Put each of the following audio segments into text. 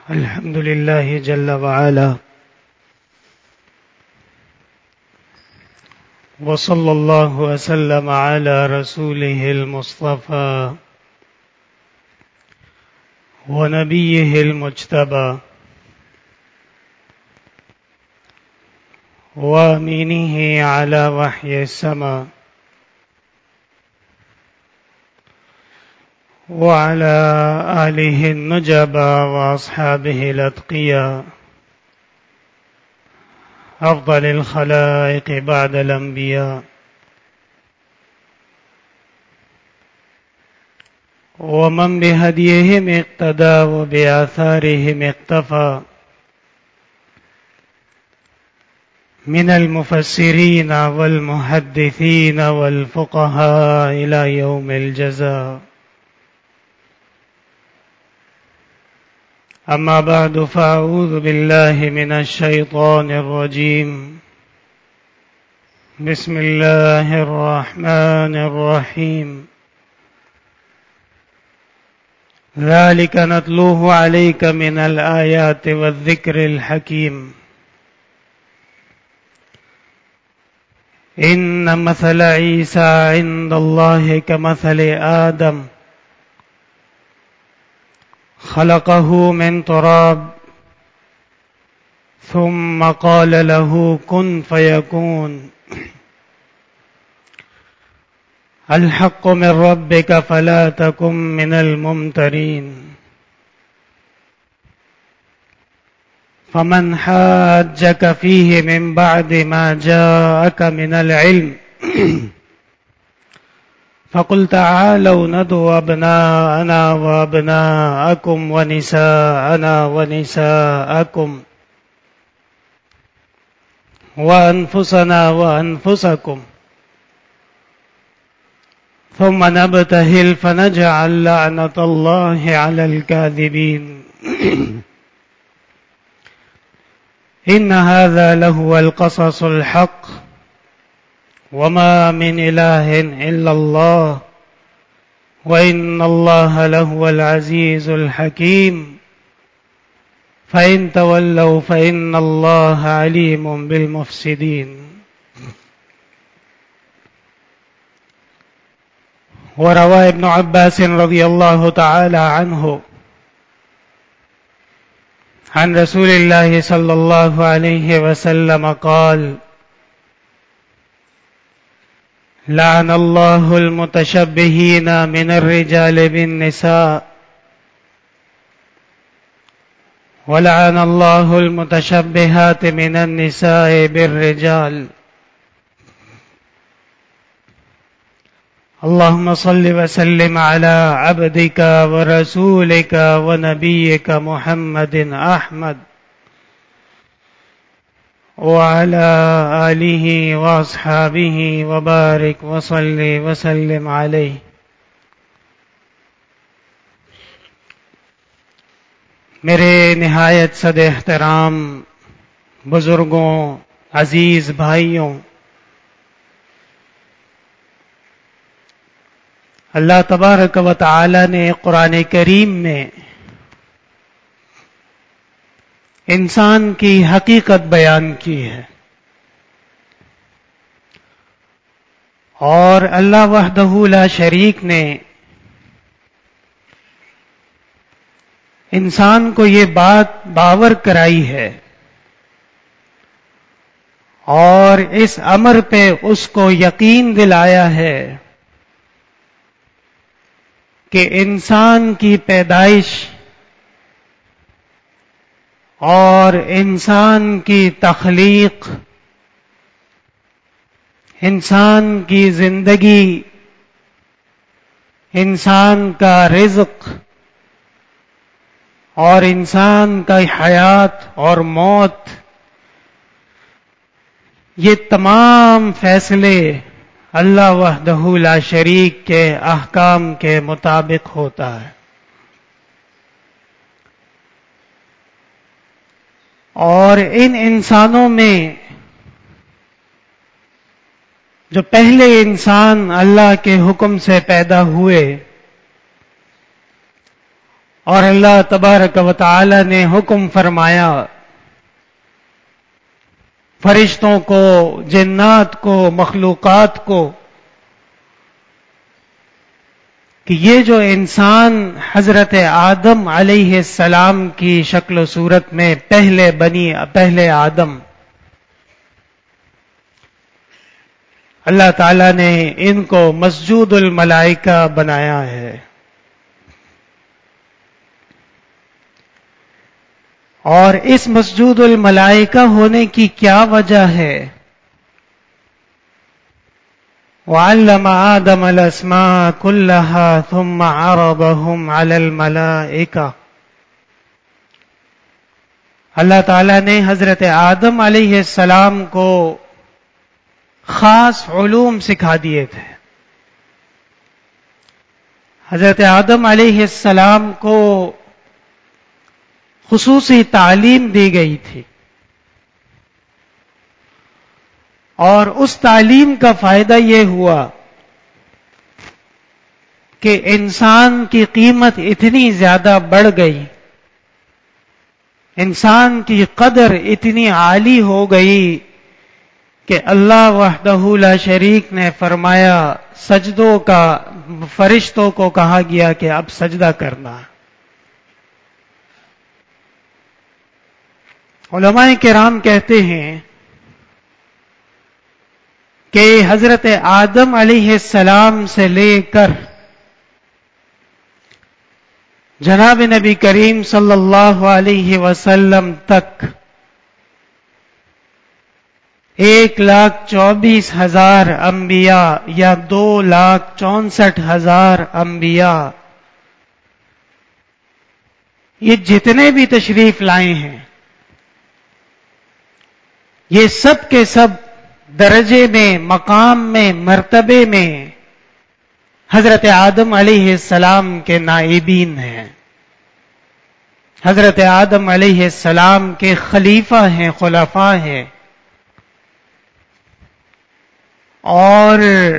الحمد لله جل وعلا، وصلى الله وسلم على رسوله المصطفى ونبيه المجتبى وامينه على وحي السماء وعلى آله النجبى وأصحابه الأتقياء أفضل الخلائق بعد الأنبياء، ومن بهديهم اقتدى وبآثارهم اقتفى من المفسرين والمحدثين والفقهاء إلى يوم الجزاء. أما بعد، فأعوذ بالله من الشيطان الرجيم. بسم الله الرحمن الرحيم. ذلك نتلوه عليك من الآيات والذكر الحكيم. إن مثل عيسى عند الله كمثل آدم خلقه من تراب ثم قال له كن فيكون. الحق من ربك فلا تكن من الممترين. فمن حاجك فيه من بعد ما جاءك من العلم فقل تعالوا ندعو أبناءنا وأبناءكم ونساءنا ونساءكم وأنفسنا وأنفسكم ثم نبتهل فنجعل لعنة الله على الكاذبين. إن هذا لهو القصص الحق وما من إله إلا الله وإن الله لهو العزيز الحكيم. فإن تولوا فإن الله عليم بالمفسدين. وروى ابن عباس رضي الله تعالى عنه عن رسول الله صلى الله عليه وسلم قال: لعن الله المتشبهين من الرجال بالنساء ولعن الله المتشبهات من النساء بالرجال. اللهم صل وسلم على عبدك ورسولك ونبيك محمد أحمد وعلى آله وأصحابه وبارك وصل وسلم عليه. میرے نہایت صد احترام بزرگوں، عزیز بھائیوں، اللہ تبارک و تعالی نے قرآن کریم میں انسان کی حقیقت بیان کی ہے، اور اللہ وحدہ لا شریک نے انسان کو یہ بات باور کرائی ہے، اور اس امر پہ اس کو یقین دلایا ہے کہ انسان کی پیدائش اور انسان کی تخلیق، انسان کی زندگی، انسان کا رزق اور انسان کا حیات اور موت، یہ تمام فیصلے اللہ وحدہ لا شریک کے احکام کے مطابق ہوتا ہے. اور ان انسانوں میں جو پہلے انسان اللہ کے حکم سے پیدا ہوئے، اور اللہ تبارک و تعالی نے حکم فرمایا فرشتوں کو، جنات کو، مخلوقات کو کہ یہ جو انسان حضرت آدم علیہ السلام کی شکل و صورت میں پہلے آدم، اللہ تعالیٰ نے ان کو مسجود الملائکہ بنایا ہے. اور اس مسجود الملائکہ ہونے کی کیا وجہ ہے؟ وَعَلَّمَ آدَمَ الْأَسْمَاءَ كُلَّهَا ثُمَّ عَرَضَهُمْ عَلَى الْمَلَائِكَةِ. اللہ تعالیٰ نے حضرت آدم علیہ السلام کو خاص علوم سکھا دیے تھے. حضرت آدم علیہ السلام کو خصوصی تعلیم دی گئی تھی، اور اس تعلیم کا فائدہ یہ ہوا کہ انسان کی قیمت اتنی زیادہ بڑھ گئی، انسان کی قدر اتنی عالی ہو گئی کہ اللہ وحدہ لا شریک نے فرمایا سجدوں کا، فرشتوں کو کہا گیا کہ اب سجدہ کرنا. علماء کرام کہتے ہیں کہ حضرت آدم علیہ السلام سے لے کر جناب نبی کریم صلی اللہ علیہ وسلم تک 1,24,000 انبیاء یا 2,64,000 انبیاء، یہ جتنے بھی تشریف لائے ہیں یہ سب کے سب درجے میں، مقام میں، مرتبے میں حضرت آدم علیہ السلام کے نائبین ہیں، حضرت آدم علیہ السلام کے خلیفہ ہیں، خلفاء ہیں. اور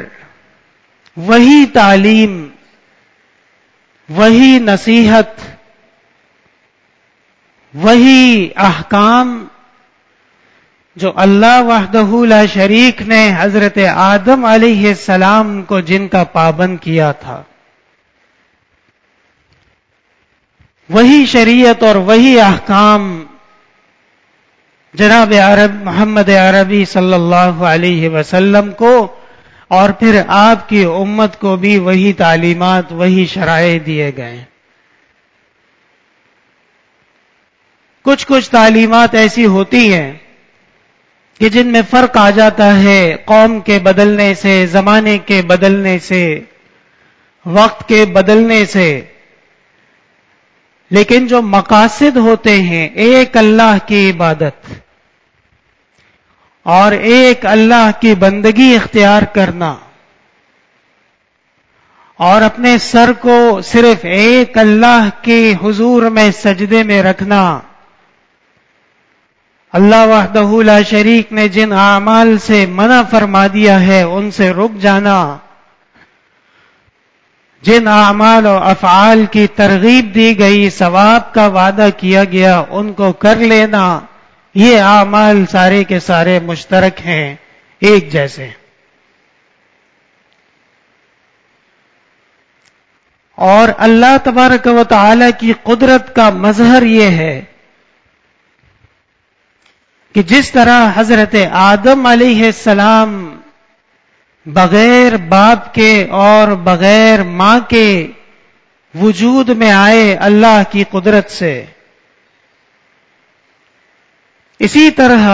وہی تعلیم، وہی نصیحت، وہی احکام جو اللہ وحدہ لا شریک نے حضرت آدم علیہ السلام کو جن کا پابند کیا تھا، وہی شریعت اور وہی احکام جناب محمد عربی صلی اللہ علیہ وسلم کو اور پھر آپ کی امت کو بھی وہی تعلیمات، وہی شرائع دیے گئے. کچھ تعلیمات ایسی ہوتی ہیں کہ جن میں فرق آ جاتا ہے قوم کے بدلنے سے، زمانے کے بدلنے سے، وقت کے بدلنے سے، لیکن جو مقاصد ہوتے ہیں ایک اللہ کی عبادت اور ایک اللہ کی بندگی اختیار کرنا، اور اپنے سر کو صرف ایک اللہ کے حضور میں سجدے میں رکھنا، اللہ وحدہ لا شریک نے جن اعمال سے منع فرما دیا ہے ان سے رک جانا، جن اعمال و افعال کی ترغیب دی گئی، ثواب کا وعدہ کیا گیا، ان کو کر لینا، یہ اعمال سارے کے سارے مشترک ہیں، ایک جیسے. اور اللہ تبارک و تعالی کی قدرت کا مظہر یہ ہے کہ جس طرح حضرت آدم علیہ السلام بغیر باپ کے اور بغیر ماں کے وجود میں آئے اللہ کی قدرت سے، اسی طرح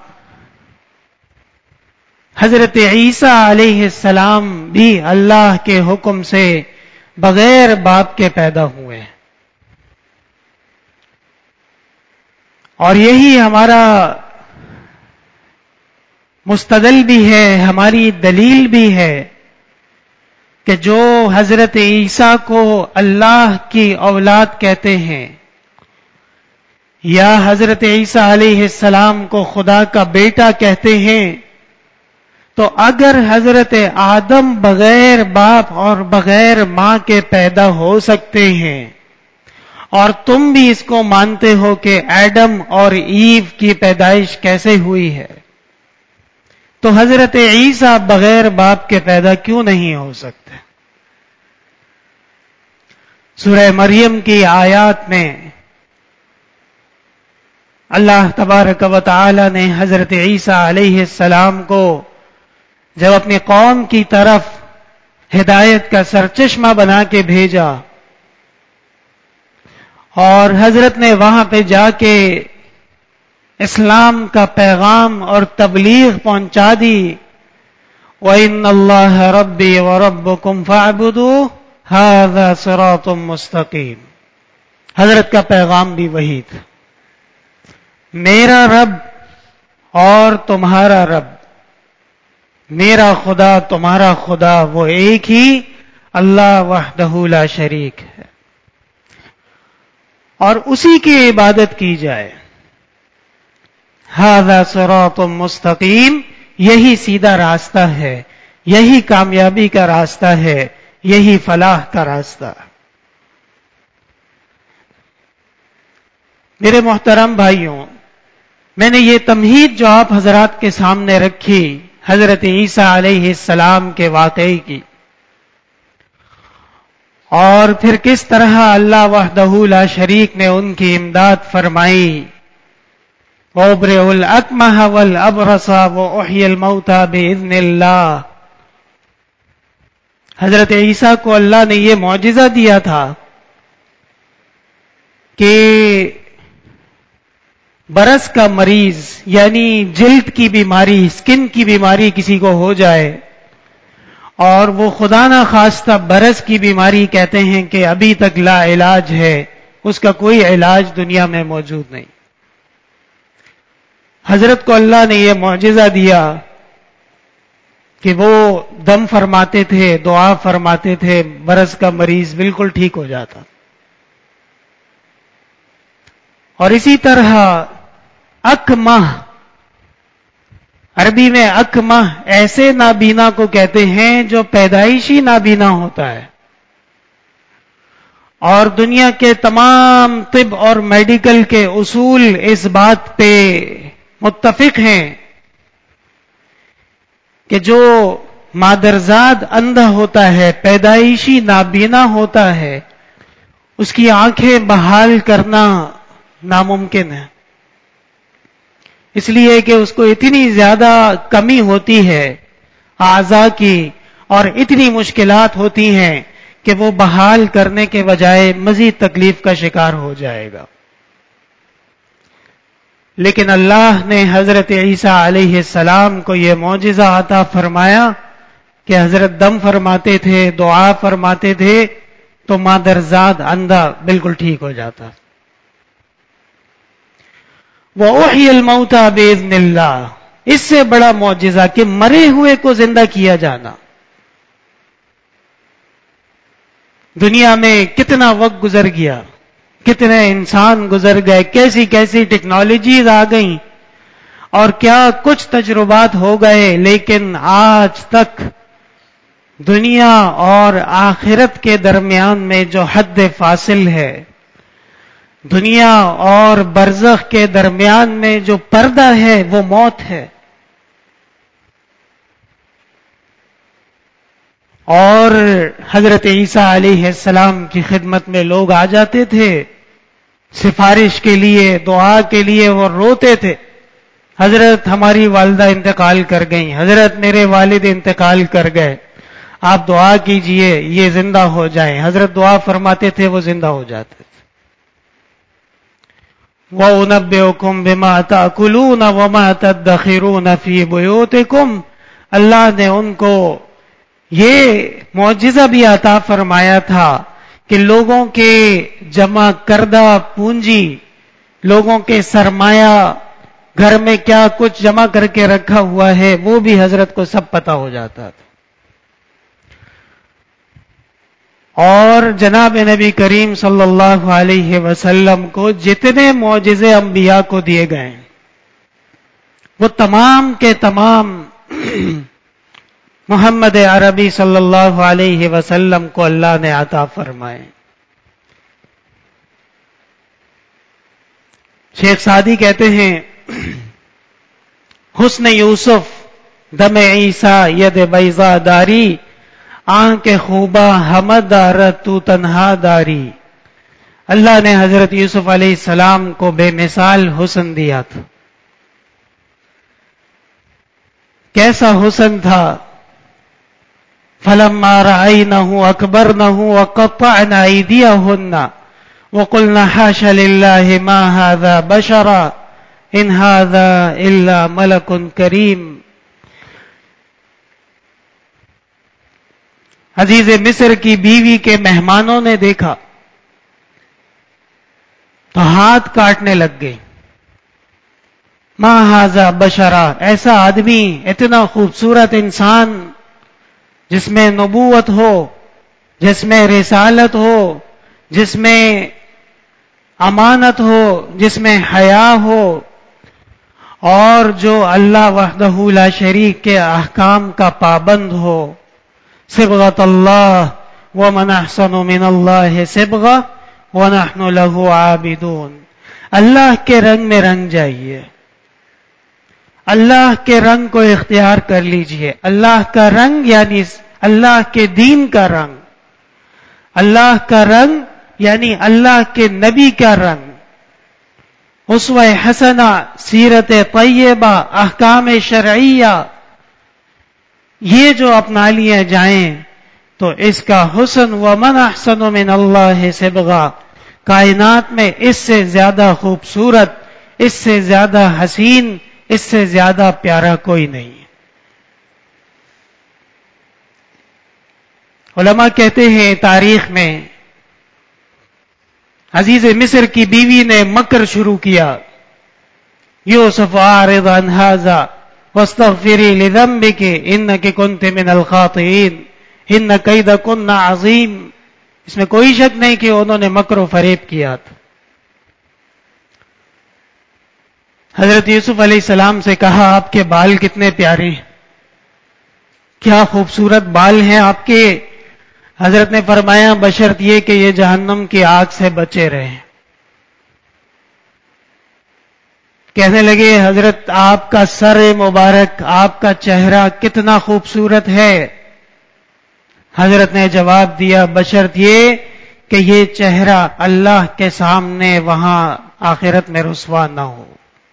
حضرت عیسیٰ علیہ السلام بھی اللہ کے حکم سے بغیر باپ کے پیدا ہوئے. اور یہی ہمارا مستدل بھی ہے، ہماری دلیل بھی ہے کہ جو حضرت عیسیٰ کو اللہ کی اولاد کہتے ہیں یا حضرت عیسیٰ علیہ السلام کو خدا کا بیٹا کہتے ہیں، تو اگر حضرت آدم بغیر باپ اور بغیر ماں کے پیدا ہو سکتے ہیں اور تم بھی اس کو مانتے ہو کہ ایڈم اور ایو کی پیدائش کیسے ہوئی ہے، تو حضرت عیسیٰ بغیر باپ کے پیدا کیوں نہیں ہو سکتے؟ سورہ مریم کی آیات میں اللہ تبارک و تعالی نے حضرت عیسیٰ علیہ السلام کو جب اپنی قوم کی طرف ہدایت کا سرچشمہ بنا کے بھیجا اور حضرت نے وہاں پہ جا کے اسلام کا پیغام اور تبلیغ پہنچا دی، وَإِنَّ اللَّهَ رَبِّي وَرَبُّكُمْ فَاعْبُدُوهُ هَذَا صِرَاطٌ مُسْتَقِيمٌ۔ حضرت کا پیغام بھی وہی تھا، میرا رب اور تمہارا رب، میرا خدا تمہارا خدا، وہ ایک ہی اللہ وحدہ لا شریک ہے، اور اسی کی عبادت کی جائے۔ ھذا صراط مستقیم، یہی سیدھا راستہ ہے، یہی کامیابی کا راستہ ہے، یہی فلاح کا راستہ۔ میرے محترم بھائیوں، میں نے یہ تمہید جو آپ حضرات کے سامنے رکھی حضرت عیسیٰ علیہ السلام کے واقعے کی، اور پھر کس طرح اللہ وحدہ لا شریک نے ان کی امداد فرمائی، وَأُبْرِئُ الْأَكْمَحَ وَالْأَبْرَصَ وَأُحْيِي الْمَوْتَى بِإِذْنِ اللَّهِ۔ حضرت عیسیٰ کو اللہ نے یہ معجزہ دیا تھا کہ برس کا مریض یعنی جلد کی بیماری، سکن کی بیماری کسی کو ہو جائے، اور وہ خدا نہ خواستہ برس کی بیماری کہتے ہیں کہ ابھی تک لا علاج ہے، اس کا کوئی علاج دنیا میں موجود نہیں، حضرت کو اللہ نے یہ معجزہ دیا کہ وہ دم فرماتے تھے، دعا فرماتے تھے، برس کا مریض بالکل ٹھیک ہو جاتا۔ اور اسی طرح اکمہ، عربی میں اکمہ ایسے نابینا کو کہتے ہیں جو پیدائشی نابینا ہوتا ہے، اور دنیا کے تمام طب اور میڈیکل کے اصول اس بات پہ متفق ہیں کہ جو مادرزاد اندھا ہوتا ہے، پیدائشی نابینا ہوتا ہے، اس کی آنکھیں بحال کرنا ناممکن ہے، اس لیے کہ اس کو اتنی زیادہ کمی ہوتی ہے اعضاء کی اور اتنی مشکلات ہوتی ہیں کہ وہ بحال کرنے کے بجائے مزید تکلیف کا شکار ہو جائے گا۔ لیکن اللہ نے حضرت عیسیٰ علیہ السلام کو یہ معجزہ عطا فرمایا کہ حضرت دم فرماتے تھے، دعا فرماتے تھے تو مادرزاد اندھا بالکل ٹھیک ہو جاتا۔ وَأُحْيِي الْمَوْتَى بِإِذْنِ اللَّهِ، اس سے بڑا معجزہ کہ مرے ہوئے کو زندہ کیا جانا۔ دنیا میں کتنا وقت گزر گیا، کتنے انسان گزر گئے، کیسی کیسی ٹیکنالوجیز آ گئیں اور کیا کچھ تجربات ہو گئے، لیکن آج تک دنیا اور آخرت کے درمیان میں جو حد فاصل ہے، دنیا اور برزخ کے درمیان میں جو پردہ ہے، وہ موت ہے۔ اور حضرت عیسیٰ علیہ السلام کی خدمت میں لوگ آ جاتے تھے سفارش کے لیے، دعا کے لیے، وہ روتے تھے، حضرت ہماری والدہ انتقال کر گئیں، حضرت میرے والد انتقال کر گئے، آپ دعا کیجئے یہ زندہ ہو جائیں۔ حضرت دعا فرماتے تھے، وہ زندہ ہو جاتے تھے۔ وَأُنَبِّئُكُم بِمَا تَأْكُلُونَ وَمَا تَدَّخِرُونَ فِي بُيُوتِكُمْ، اللہ نے ان کو یہ معجزہ بھی عطا فرمایا تھا کہ لوگوں کے جمع کردہ پونجی، لوگوں کے سرمایہ، گھر میں کیا کچھ جمع کر کے رکھا ہوا ہے، وہ بھی حضرت کو سب پتہ ہو جاتا تھا۔ اور جناب نبی کریم صلی اللہ علیہ وسلم کو جتنے معجزے انبیاء کو دیے گئے وہ تمام کے تمام محمد عربی صلی اللہ علیہ وسلم کو اللہ نے عطا فرمائے۔ شیخ سعدی کہتے ہیں حسن یوسف دم عیسیٰ ید بیضا داری آنکھ خوبا حمد دارت تو تنہا داری. اللہ نے حضرت یوسف علیہ السلام کو بے مثال حسن دیا تھا. کیسا حسن تھا؟ فلما رأينه أكبرنه وقطعنا أيديهن وقلنا حاش لله ما هذا بشرا إن هذا إلا ملك كريم. عزیز مصر کی بیوی کے مہمانوں نے دیکھا تو ہاتھ کاٹنے لگ گئے. ما ھذا بشرا، ایسا آدمی، اتنا خوبصورت انسان جس میں نبوت ہو، جس میں رسالت ہو، جس میں امانت ہو، جس میں حیا ہو، اور جو اللہ وحدہ لا شریک کے احکام کا پابند ہو. صبغۃ اللہ ومن احسن من اللہ صبغہ ونحن له عابدون. اللہ کے رنگ میں رنگ جائیے، اللہ کے رنگ کو اختیار کر لیجئے. اللہ کا رنگ یعنی اللہ کے دین کا رنگ، اللہ کا رنگ یعنی اللہ کے نبی کا رنگ، اسوہ حسنہ، سیرت طیبہ، احکام شرعیہ، یہ جو اپنا لیے جائیں تو اس کا حسن ومن احسن من اللہ صبغہ، کائنات میں اس سے زیادہ خوبصورت، اس سے زیادہ حسین، اس سے زیادہ پیارا کوئی نہیں. علماء کہتے ہیں تاریخ میں عزیز مصر کی بیوی نے مکر شروع کیا. یوسف اعرض عن ھذا واستغفری لذنبک انک کنت من الخاطئین ان کیدکن عظیم. اس میں کوئی شک نہیں کہ انہوں نے مکر و فریب کیا تھا. حضرت یوسف علیہ السلام سے کہا آپ کے بال کتنے پیارے ہیں، کیا خوبصورت بال ہیں آپ کے. حضرت نے فرمایا بشرط یہ کہ یہ جہنم کی آگ سے بچے رہیں. کہنے لگے حضرت آپ کا سر مبارک، آپ کا چہرہ کتنا خوبصورت ہے. حضرت نے جواب دیا بشرط یہ کہ یہ چہرہ اللہ کے سامنے وہاں آخرت میں رسوا نہ ہو.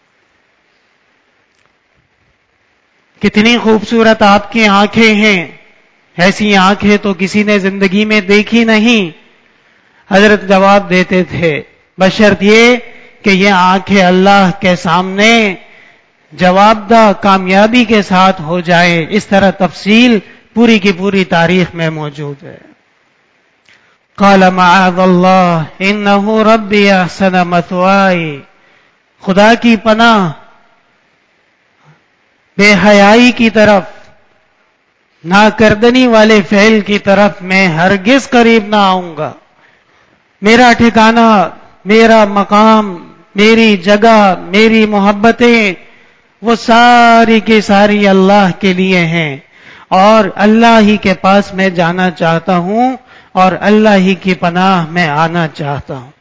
کتنی خوبصورت آپ کی آنکھیں ہیں، ایسی آنکھیں تو کسی نے زندگی میں دیکھی نہیں. حضرت جواب دیتے تھے بشرط یہ کہ یہ آنکھیں اللہ کے سامنے جواب دہ کامیابی کے ساتھ ہو جائے. اس طرح تفصیل پوری کی پوری تاریخ میں موجود ہے. قال معاذ اللہ انہ ربی احسن مثوائی. خدا کی پناہ، بے حیائی کی طرف، ناکردنی والے فعل کی طرف میں ہرگز قریب نہ آؤں گا. میرا ٹھکانہ، میرا مقام، میری جگہ، میری محبتیں وہ ساری کی ساری اللہ کے لیے ہیں، اور اللہ ہی کے پاس میں جانا چاہتا ہوں اور اللہ ہی کی پناہ میں آنا چاہتا ہوں.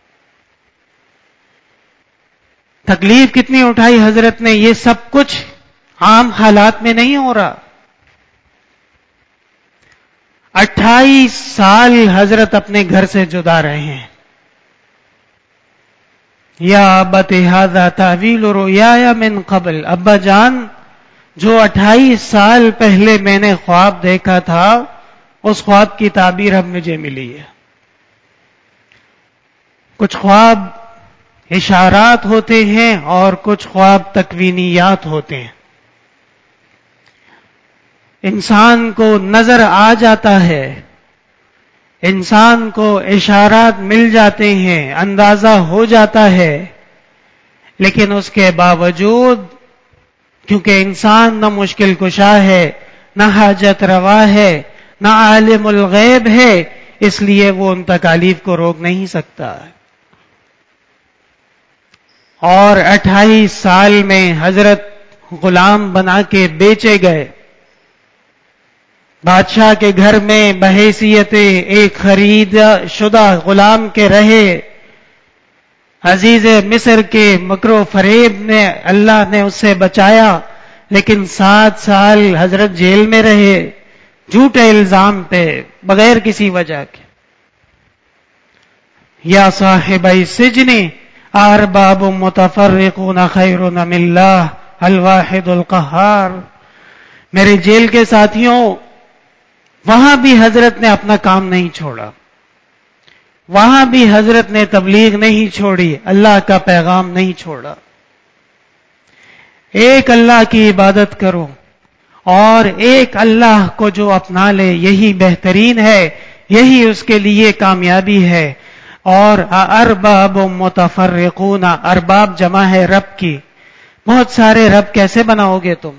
تکلیف کتنی اٹھائی حضرت نے. یہ سب کچھ عام حالات میں نہیں ہو رہا. 28 سال حضرت اپنے گھر سے جدا رہے ہیں. یا ابت ھذا تاویل رؤیایا من قبل. ابا جان، جو 28 سال پہلے میں نے خواب دیکھا تھا اس خواب کی تعبیر اب مجھے ملی ہے. کچھ خواب اشارات ہوتے ہیں اور کچھ خواب تکوینیات ہوتے ہیں. انسان کو نظر آ جاتا ہے، انسان کو اشارات مل جاتے ہیں، اندازہ ہو جاتا ہے، لیکن اس کے باوجود کیونکہ انسان نہ مشکل کشا ہے، نہ حاجت روا ہے، نہ عالم الغیب ہے، اس لیے وہ ان تکالیف کو روک نہیں سکتا. اور 28 سال میں حضرت غلام بنا کے بیچے گئے. بادشاہ کے گھر میں بحیثیت ایک خرید شدہ غلام کے رہے. عزیز مصر کے مکر و فریب نے اللہ نے اس سے بچایا، لیکن 7 سال حضرت جیل میں رہے جھوٹے الزام پہ بغیر کسی وجہ کے۔ یا صاحب السجن ارباب متفرقون خیر ام اللہ الواحد القہار۔ میرے جیل کے ساتھیوں، وہاں بھی حضرت نے اپنا کام نہیں چھوڑا، وہاں بھی حضرت نے تبلیغ نہیں چھوڑی، اللہ کا پیغام نہیں چھوڑا۔ ایک اللہ کی عبادت کرو اور ایک اللہ کو جو اپنا لے یہی بہترین ہے، یہی اس کے لیے کامیابی ہے۔ اور ارباب متفرقون، ارباب جمع ہے رب کی، بہت سارے رب کیسے بناؤ گے تم؟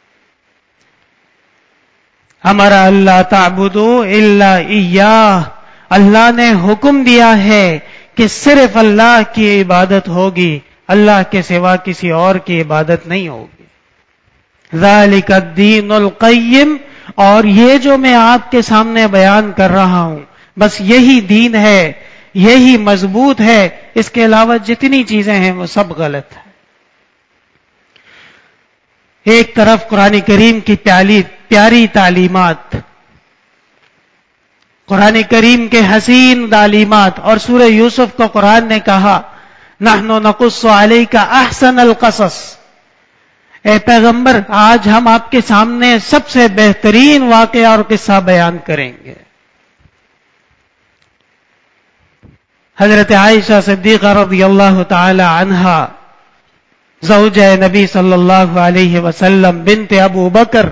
ہمارا اللہ تعبدوا الا ایاہ، اللہ نے حکم دیا ہے کہ صرف اللہ کی عبادت ہوگی، اللہ کے سوا کسی اور کی عبادت نہیں ہوگی۔ ذالک الدین القیم، اور یہ جو میں آپ کے سامنے بیان کر رہا ہوں بس یہی دین ہے، یہی مضبوط ہے، اس کے علاوہ جتنی چیزیں ہیں وہ سب غلط ہیں۔ ایک طرف قرآن کریم کی پیاری تعلیمات، قرآن کریم کے حسین تعلیمات، اور سورہ یوسف کو قرآن نے کہا نحن نقص علیک احسن القصص، اے پیغمبر آج ہم آپ کے سامنے سب سے بہترین واقعہ اور قصہ بیان کریں گے۔ حضرت عائشہ صدیقہ رضی اللہ تعالی عنہا، زوجہ نبی صلی اللہ علیہ وسلم، بنت ابو بکر،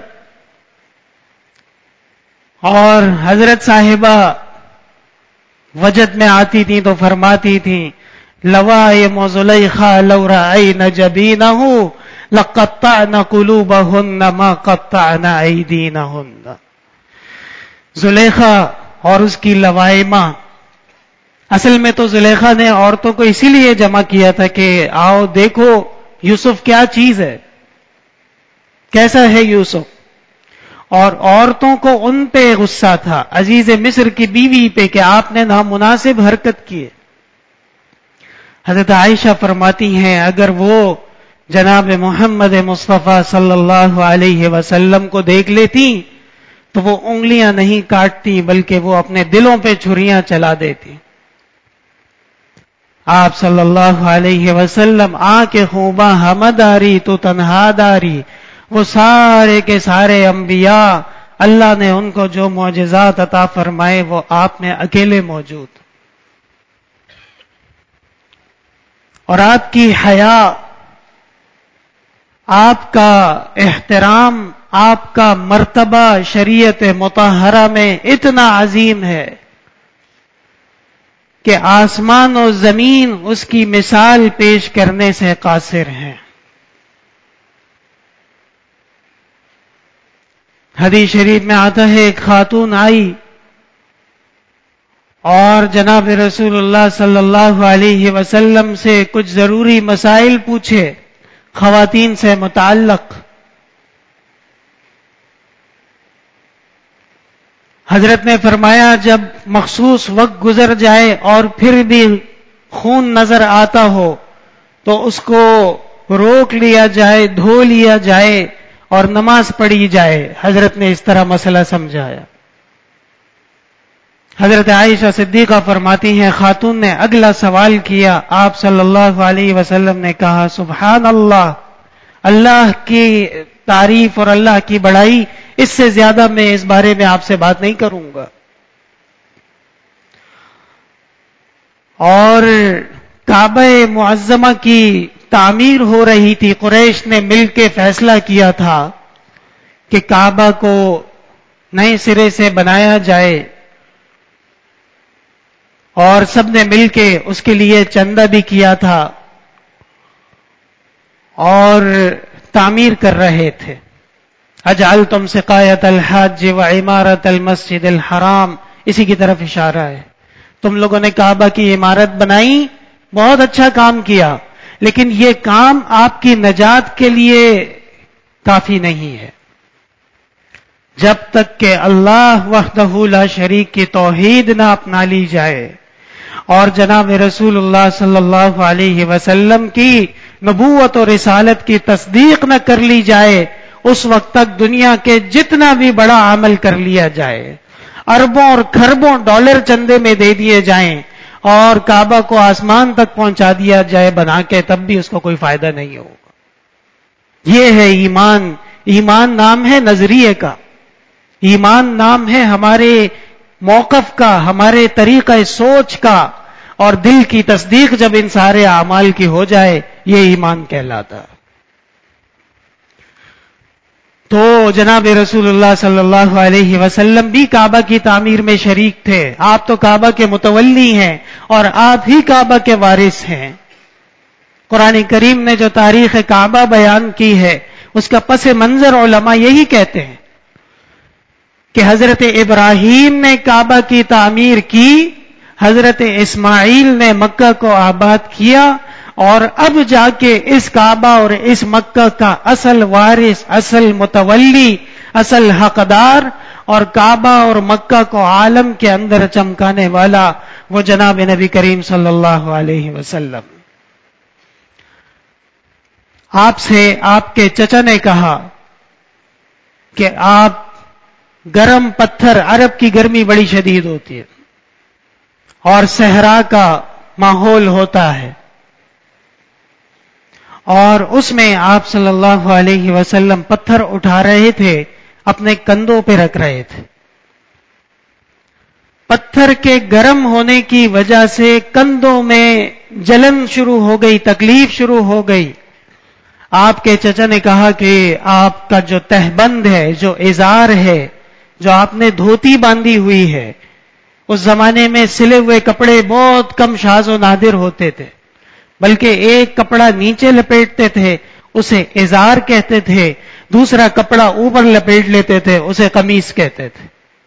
اور حضرت صاحبہ وجد میں آتی تھیں تو فرماتی تھیں لوائم زلیخا لو رأین جبینہ لقطعن قلوبہن ما قطعن ایدینہن۔ زلیخا اور اس کی لوائمہ، اصل میں تو زلیخا نے عورتوں کو اسی لیے جمع کیا تھا کہ آؤ دیکھو یوسف کیا چیز ہے، کیسا ہے یوسف، اور عورتوں کو ان پہ غصہ تھا، عزیز مصر کی بیوی پہ، کہ آپ نے نامناسب حرکت کی۔ حضرت عائشہ فرماتی ہیں اگر وہ جناب محمد مصطفیٰ صلی اللہ علیہ وسلم کو دیکھ لیتی تو وہ انگلیاں نہیں کاٹتی بلکہ وہ اپنے دلوں پہ چھریاں چلا دیتی۔ آپ صلی اللہ علیہ وسلم کے خوباں ہمداری تو تنہا داری، وہ سارے کے سارے انبیاء اللہ نے ان کو جو معجزات عطا فرمائے وہ آپ میں اکیلے موجود، اور آپ کی حیا، آپ کا احترام، آپ کا مرتبہ شریعت مطہرہ میں اتنا عظیم ہے کہ آسمان و زمین اس کی مثال پیش کرنے سے قاصر ہیں۔ حدیث شریف میں آتا ہے ایک خاتون آئی اور جناب رسول اللہ صلی اللہ علیہ وسلم سے کچھ ضروری مسائل پوچھے خواتین سے متعلق۔ حضرت نے فرمایا جب مخصوص وقت گزر جائے اور پھر بھی خون نظر آتا ہو تو اس کو روک لیا جائے، دھو لیا جائے اور نماز پڑھی جائے۔ حضرت نے اس طرح مسئلہ سمجھایا۔ حضرت عائشہ صدیقہ فرماتی ہیں خاتون نے اگلا سوال کیا، آپ صلی اللہ علیہ وسلم نے کہا سبحان اللہ، اللہ کی تعریف اور اللہ کی بڑائی، اس سے زیادہ میں اس بارے میں آپ سے بات نہیں کروں گا۔ اور کعبہ معظمہ کی تعمیر ہو رہی تھی، قریش نے مل کے فیصلہ کیا تھا کہ کعبہ کو نئے سرے سے بنایا جائے، اور سب نے مل کے اس کے لیے چندہ بھی کیا تھا اور تعمیر کر رہے تھے۔ اجعلتم سقایت الحاج وعمارت المسجد الحرام، اسی کی طرف اشارہ ہے۔ تم لوگوں نے کعبہ کی عمارت بنائی، بہت اچھا کام کیا، لیکن یہ کام آپ کی نجات کے لیے کافی نہیں ہے۔ جب تک کہ اللہ وحدہ لا شریک کی توحید نہ اپنا لی جائے اور جناب رسول اللہ صلی اللہ علیہ وسلم کی نبوت اور رسالت کی تصدیق نہ کر لی جائے، اس وقت تک دنیا کے جتنا بھی بڑا عمل کر لیا جائے، اربوں اور کھربوں ڈالر چندے میں دے دیے جائیں اور کعبہ کو آسمان تک پہنچا دیا جائے بنا کے، تب بھی اس کو کوئی فائدہ نہیں ہوگا۔ یہ ہے ایمان۔ ایمان نام ہے نظریے کا، ایمان نام ہے ہمارے موقف کا، ہمارے طریقہ سوچ کا، اور دل کی تصدیق جب ان سارے اعمال کی ہو جائے یہ ایمان کہلاتا۔ تو جناب رسول اللہ صلی اللہ علیہ وسلم بھی کعبہ کی تعمیر میں شریک تھے۔ آپ تو کعبہ کے متولی ہیں اور آپ ہی کعبہ کے وارث ہیں۔ قرآن کریم نے جو تاریخ کعبہ بیان کی ہے اس کا پس منظر علماء یہی کہتے ہیں کہ حضرت ابراہیم نے کعبہ کی تعمیر کی، حضرت اسماعیل نے مکہ کو آباد کیا، اور اب جا کے اس کعبہ اور اس مکہ کا اصل وارث، اصل متولی، اصل حقدار اور کعبہ اور مکہ کو عالم کے اندر چمکانے والا وہ جناب نبی کریم صلی اللہ علیہ وسلم۔ آپ سے آپ کے چچا نے کہا کہ آپ گرم پتھر، عرب کی گرمی بڑی شدید ہوتی ہے اور صحرا کا ماحول ہوتا ہے، اور اس میں آپ صلی اللہ علیہ وسلم پتھر اٹھا رہے تھے، اپنے کندھوں پہ رکھ رہے تھے۔ پتھر کے گرم ہونے کی وجہ سے کندھوں میں جلن شروع ہو گئی، تکلیف شروع ہو گئی۔ آپ کے چچا نے کہا کہ آپ کا جو تہبند ہے، جو ازار ہے، جو آپ نے دھوتی باندھی ہوئی ہے، اس زمانے میں سلے ہوئے کپڑے بہت کم شاذ و نادر ہوتے تھے، بلکہ ایک کپڑا نیچے لپیٹتے تھے اسے ازار کہتے تھے، دوسرا کپڑا اوپر لپیٹ لیتے تھے اسے قمیص کہتے تھے۔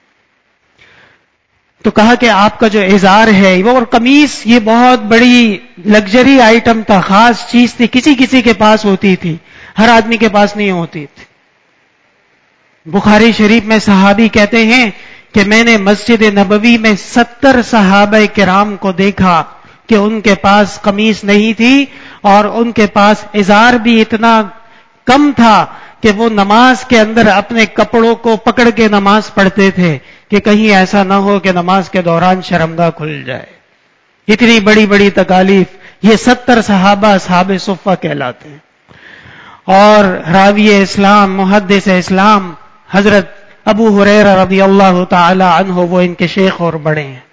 تو کہا کہ آپ کا جو ازار ہے وہ اور قمیص یہ بہت بڑی لگژری آئٹم تھا، خاص چیز تھی، کسی کسی کے پاس ہوتی تھی، ہر آدمی کے پاس نہیں ہوتی تھی۔ بخاری شریف میں صحابی کہتے ہیں کہ میں نے مسجد نبوی میں 70 صحابہ کرام کو دیکھا کہ ان کے پاس قمیص نہیں تھی اور ان کے پاس ازار بھی اتنا کم تھا کہ وہ نماز کے اندر اپنے کپڑوں کو پکڑ کے نماز پڑھتے تھے کہ کہیں ایسا نہ ہو کہ نماز کے دوران شرمگاہ کھل جائے۔ اتنی بڑی بڑی تکالیف، یہ 70 صحابہ اصحاب صفہ کہلاتے ہیں۔ اور راوی اسلام، محدث اسلام حضرت ابو ہریرہ رضی اللہ تعالی عنہ، وہ ان کے شیخ اور بڑے ہیں۔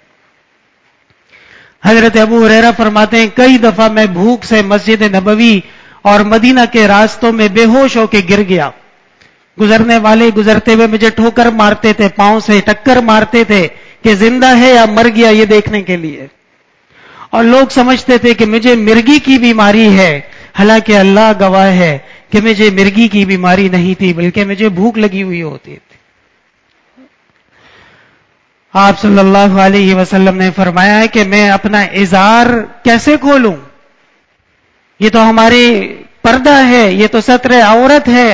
حضرت ابو ہریرہ فرماتے ہیں کئی دفعہ میں بھوک سے مسجد نبوی اور مدینہ کے راستوں میں بے ہوش ہو کے گر گیا۔ گزرنے والے گزرتے ہوئے مجھے ٹھوکر مارتے تھے، پاؤں سے ٹکر مارتے تھے کہ زندہ ہے یا مر گیا یہ دیکھنے کے لیے، اور لوگ سمجھتے تھے کہ مجھے مرگی کی بیماری ہے، حالانکہ اللہ گواہ ہے کہ مجھے مرگی کی بیماری نہیں تھی بلکہ مجھے بھوک لگی ہوئی ہوتی تھی۔ آپ صلی اللہ علیہ وسلم نے فرمایا ہے کہ میں اپنا ازار کیسے کھولوں؟ یہ تو ہماری پردہ ہے، یہ تو ستر عورت ہے۔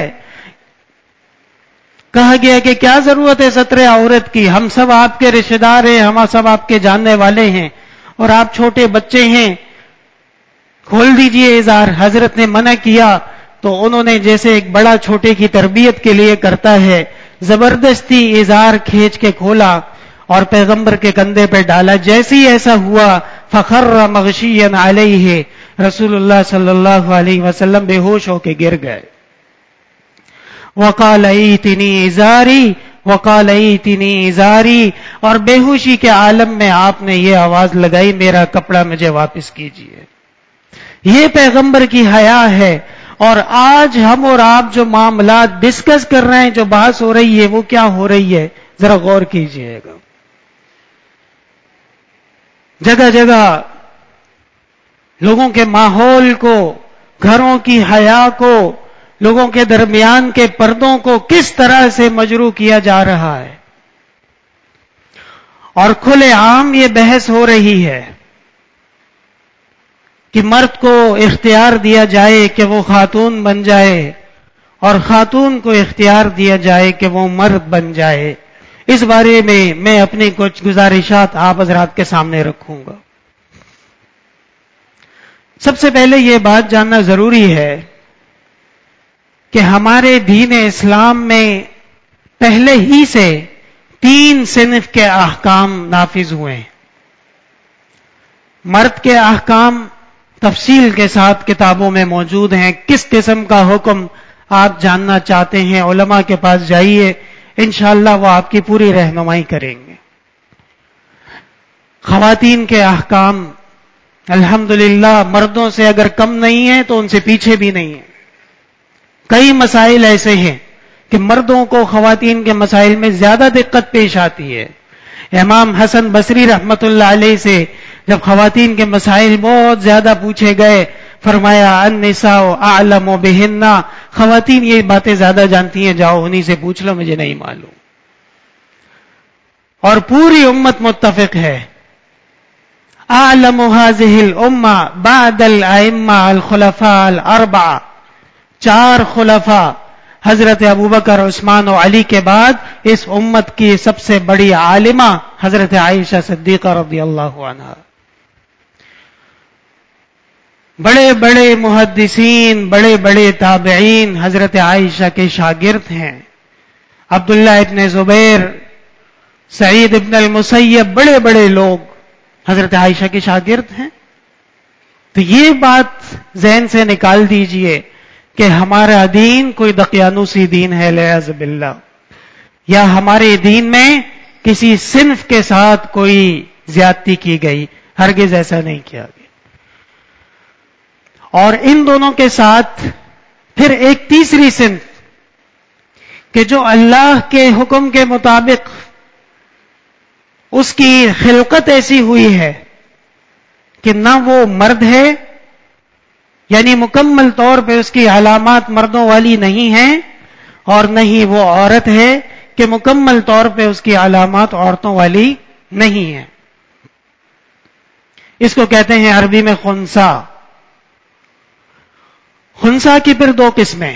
کہا گیا کہ کیا ضرورت ہے ستر عورت کی، ہم سب آپ کے رشتہ دار ہیں، ہم سب آپ کے جاننے والے ہیں، اور آپ چھوٹے بچے ہیں، کھول دیجئے ازار۔ حضرت نے منع کیا تو انہوں نے جیسے ایک بڑا چھوٹے کی تربیت کے لیے کرتا ہے، زبردستی ازار کھینچ کے کھولا اور پیغمبر کے کندھے پہ ڈالا۔ جیسے ہی ایسا ہوا فخر مغشیا علیہ، رسول اللہ صلی اللہ علیہ وسلم بے ہوش ہو کے گر گئے۔ وقال ایتنی ازاری، وقال ایتنی ازاری، اور بے ہوشی کے عالم میں آپ نے یہ آواز لگائی میرا کپڑا مجھے واپس کیجیے۔ یہ پیغمبر کی حیا ہے۔ اور آج ہم اور آپ جو معاملات ڈسکس کر رہے ہیں، جو بحث ہو رہی ہے، وہ کیا ہو رہی ہے ذرا غور کیجیے گا۔ جگہ جگہ لوگوں کے ماحول کو، گھروں کی حیا کو، لوگوں کے درمیان کے پردوں کو کس طرح سے مجروح کیا جا رہا ہے، اور کھلے عام یہ بحث ہو رہی ہے کہ مرد کو اختیار دیا جائے کہ وہ خاتون بن جائے اور خاتون کو اختیار دیا جائے کہ وہ مرد بن جائے۔ اس بارے میں اپنی کچھ گزارشات آپ حضرات کے سامنے رکھوں گا۔ سب سے پہلے یہ بات جاننا ضروری ہے کہ ہمارے دین اسلام میں پہلے ہی سے 3 صنف کے احکام نافذ ہوئے ہیں. مرد کے احکام تفصیل کے ساتھ کتابوں میں موجود ہیں. کس قسم کا حکم آپ جاننا چاہتے ہیں علماء کے پاس جائیے، انشاءاللہ وہ آپ کی پوری رہنمائی کریں گے. خواتین کے احکام الحمدللہ مردوں سے اگر کم نہیں ہیں تو ان سے پیچھے بھی نہیں ہیں. کئی مسائل ایسے ہیں کہ مردوں کو خواتین کے مسائل میں زیادہ دقت پیش آتی ہے. امام حسن بصری رحمت اللہ علیہ سے جب خواتین کے مسائل بہت زیادہ پوچھے گئے، فرمایا النساء اعلم بہن، خواتین یہ باتیں زیادہ جانتی ہیں، جاؤ انہی سے پوچھ لو، مجھے نہیں معلوم. اور پوری امت متفق ہے. اعلم هذه الامه بعد الائمه الخلفاء الاربعه، 4 خلفاء حضرت ابوبکر، عثمان و علی کے بعد اس امت کی سب سے بڑی عالمہ حضرت عائشہ صدیقہ رضی اللہ عنہا. بڑے بڑے محدثین، بڑے بڑے تابعین حضرت عائشہ کے شاگرد ہیں. عبداللہ ابن زبیر، سعید ابن المسیب، بڑے بڑے لوگ حضرت عائشہ کے شاگرد ہیں. تو یہ بات ذہن سے نکال دیجئے کہ ہمارا دین کوئی دقیانوسی دین ہے والعیاذ باللہ، یا ہمارے دین میں کسی صنف کے ساتھ کوئی زیادتی کی گئی، ہرگز ایسا نہیں کیا گیا. اور ان دونوں کے ساتھ پھر ایک تیسری صنف کہ جو اللہ کے حکم کے مطابق اس کی خلقت ایسی ہوئی ہے کہ نہ وہ مرد ہے، یعنی مکمل طور پہ اس کی علامات مردوں والی نہیں ہیں، اور نہ ہی وہ عورت ہے کہ مکمل طور پہ اس کی علامات عورتوں والی نہیں ہیں. اس کو کہتے ہیں عربی میں خنثی. خنثی کی پھر 2 قسمیں.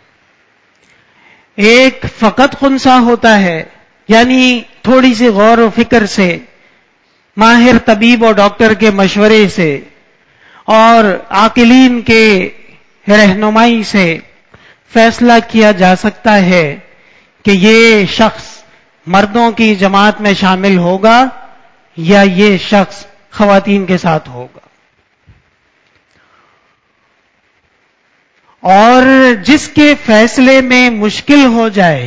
ایک فقط خنثی ہوتا ہے، یعنی تھوڑی سی غور و فکر سے، ماہر طبیب اور ڈاکٹر کے مشورے سے اور عاقلین کے رہنمائی سے فیصلہ کیا جا سکتا ہے کہ یہ شخص مردوں کی جماعت میں شامل ہوگا یا یہ شخص خواتین کے ساتھ ہوگا. اور جس کے فیصلے میں مشکل ہو جائے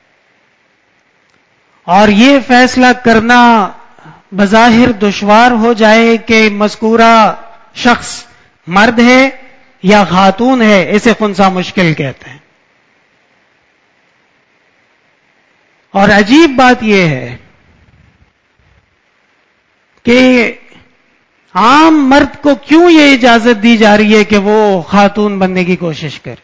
اور یہ فیصلہ کرنا بظاہر دشوار ہو جائے کہ مذکورہ شخص مرد ہے یا خاتون ہے، اسے خنثی مشکل کہتے ہیں. اور عجیب بات یہ ہے کہ عام مرد کو کیوں یہ اجازت دی جا رہی ہے کہ وہ خاتون بننے کی کوشش کرے؟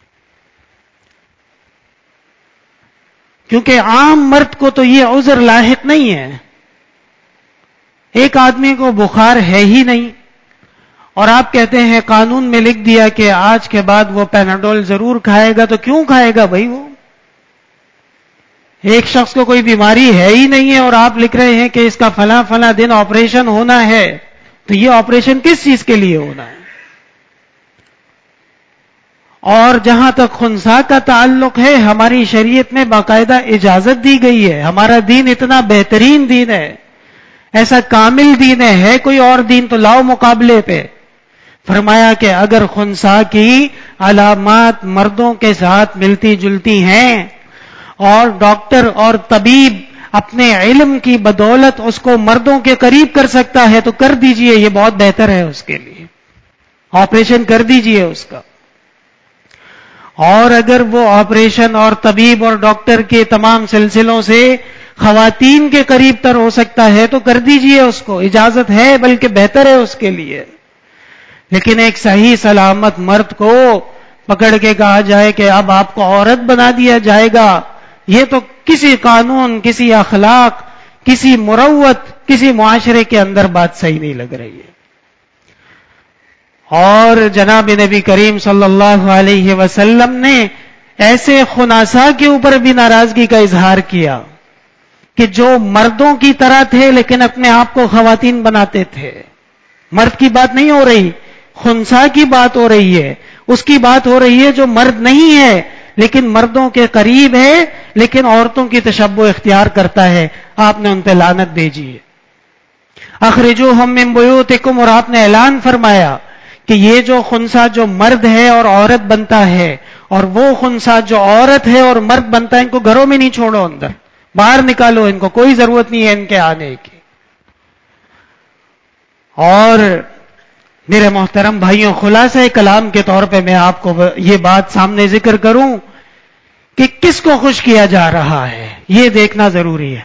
کیونکہ عام مرد کو تو یہ عذر لاحق نہیں ہے. ایک آدمی کو بخار ہے ہی نہیں اور آپ کہتے ہیں قانون میں لکھ دیا کہ آج کے بعد وہ پیناڈول ضرور کھائے گا، تو کیوں کھائے گا بھائی؟ وہ ایک شخص کو کوئی بیماری ہے ہی نہیں ہے اور آپ لکھ رہے ہیں کہ اس کا فلاں فلاں دن آپریشن ہونا ہے، تو یہ آپریشن کس چیز کے لیے ہونا ہے؟ اور جہاں تک خنثی کا تعلق ہے، ہماری شریعت میں باقاعدہ اجازت دی گئی ہے. ہمارا دین اتنا بہترین دین ہے، ایسا کامل دین ہے، کوئی اور دین تو لاؤ مقابلے پہ. فرمایا کہ اگر خنثی کی علامات مردوں کے ساتھ ملتی جلتی ہیں اور ڈاکٹر اور طبیب اپنے علم کی بدولت اس کو مردوں کے قریب کر سکتا ہے تو کر دیجئے، یہ بہت بہتر ہے اس کے لیے، آپریشن کر دیجئے اس کا. اور اگر وہ آپریشن اور طبیب اور ڈاکٹر کے تمام سلسلوں سے خواتین کے قریب تر ہو سکتا ہے تو کر دیجئے، اس کو اجازت ہے، بلکہ بہتر ہے اس کے لیے. لیکن ایک صحیح سلامت مرد کو پکڑ کے کہا جائے کہ اب آپ کو عورت بنا دیا جائے گا، یہ تو کسی قانون، کسی اخلاق، کسی مروت، کسی معاشرے کے اندر بات صحیح نہیں لگ رہی ہے. اور جناب نبی کریم صلی اللہ علیہ وسلم نے ایسے خنثی کے اوپر بھی ناراضگی کا اظہار کیا کہ جو مردوں کی طرح تھے لیکن اپنے آپ کو خواتین بناتے تھے. مرد کی بات نہیں ہو رہی، خنسا کی بات ہو رہی ہے، اس کی بات ہو رہی ہے جو مرد نہیں ہے لیکن مردوں کے قریب ہے لیکن عورتوں کی تشبہ اختیار کرتا ہے. آپ نے ان پہ لعنت بھیجی ہے. اخرجوہم من بیوتکم، اور آپ نے اعلان فرمایا کہ یہ جو خنسا جو مرد ہے اور عورت بنتا ہے، اور وہ خنسا جو عورت ہے اور مرد بنتا ہے، ان کو گھروں میں نہیں چھوڑو، اندر باہر نکالو، ان کو کوئی ضرورت نہیں ہے ان کے آنے کی. اور میرے محترم بھائیوں، خلاصہ کلام کے طور پہ میں آپ کو یہ بات سامنے ذکر کروں کہ کس کو خوش کیا جا رہا ہے، یہ دیکھنا ضروری ہے.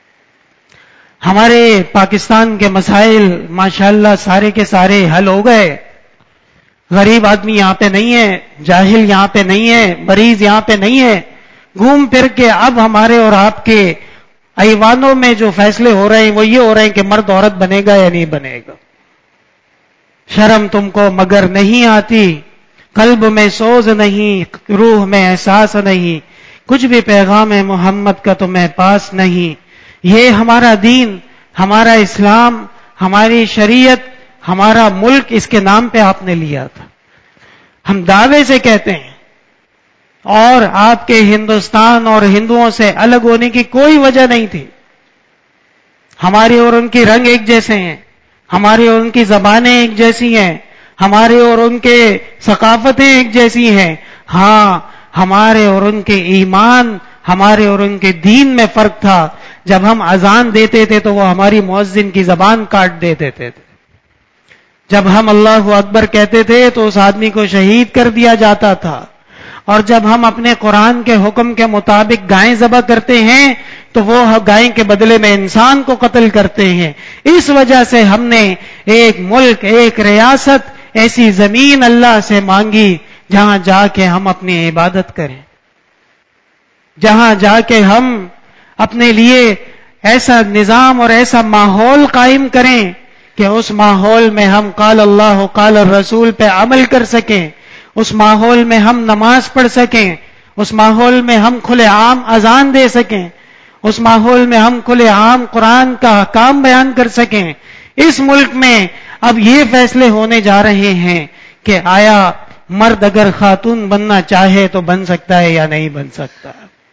ہمارے پاکستان کے مسائل ماشاءاللہ سارے کے سارے حل ہو گئے. غریب آدمی یہاں پہ نہیں ہے، جاہل یہاں پہ نہیں ہے، مریض یہاں پہ نہیں ہے. گھوم پھر کے اب ہمارے اور آپ کے ایوانوں میں جو فیصلے ہو رہے ہیں وہ یہ ہو رہے ہیں کہ مرد عورت بنے گا یا نہیں بنے گا. شرم تم کو مگر نہیں آتی، قلب میں سوز نہیں، روح میں احساس نہیں، کچھ بھی پیغام محمد کا تمہیں پاس نہیں. یہ ہمارا دین، ہمارا اسلام، ہماری شریعت، ہمارا ملک، اس کے نام پہ آپ نے لیا تھا. ہم دعوے سے کہتے ہیں، اور آپ کے ہندوستان اور ہندوؤں سے الگ ہونے کی کوئی وجہ نہیں تھی. ہماری اور ان کی رنگ ایک جیسے ہیں، ہماری اور ان کی زبانیں ایک جیسی ہیں، ہمارے اور ان کے ثقافتیں ایک جیسی ہیں. ہاں، ہمارے اور ان کے ایمان، ہمارے اور ان کے دین میں فرق تھا. جب ہم اذان دیتے تھے تو وہ ہماری مؤذن کی زبان کاٹ دیتے تھے. جب ہم اللہ اکبر کہتے تھے تو اس آدمی کو شہید کر دیا جاتا تھا. اور جب ہم اپنے قرآن کے حکم کے مطابق گائیں ذبح کرتے ہیں تو وہ گائیں کے بدلے میں انسان کو قتل کرتے ہیں. اس وجہ سے ہم نے ایک ملک، ایک ریاست، ایسی زمین اللہ سے مانگی جہاں جا کے ہم اپنی عبادت کریں، جہاں جا کے ہم اپنے لیے ایسا نظام اور ایسا ماحول قائم کریں کہ اس ماحول میں ہم قال اللہ قال الرسول پہ عمل کر سکیں، اس ماحول میں ہم نماز پڑھ سکیں، اس ماحول میں ہم کھلے عام اذان دے سکیں، اس ماحول میں ہم کھلے عام قرآن کا احکام بیان کر سکیں. اس ملک میں اب یہ فیصلے ہونے جا رہے ہیں کہ آیا مرد اگر خاتون بننا چاہے تو بن سکتا ہے یا نہیں بن سکتا.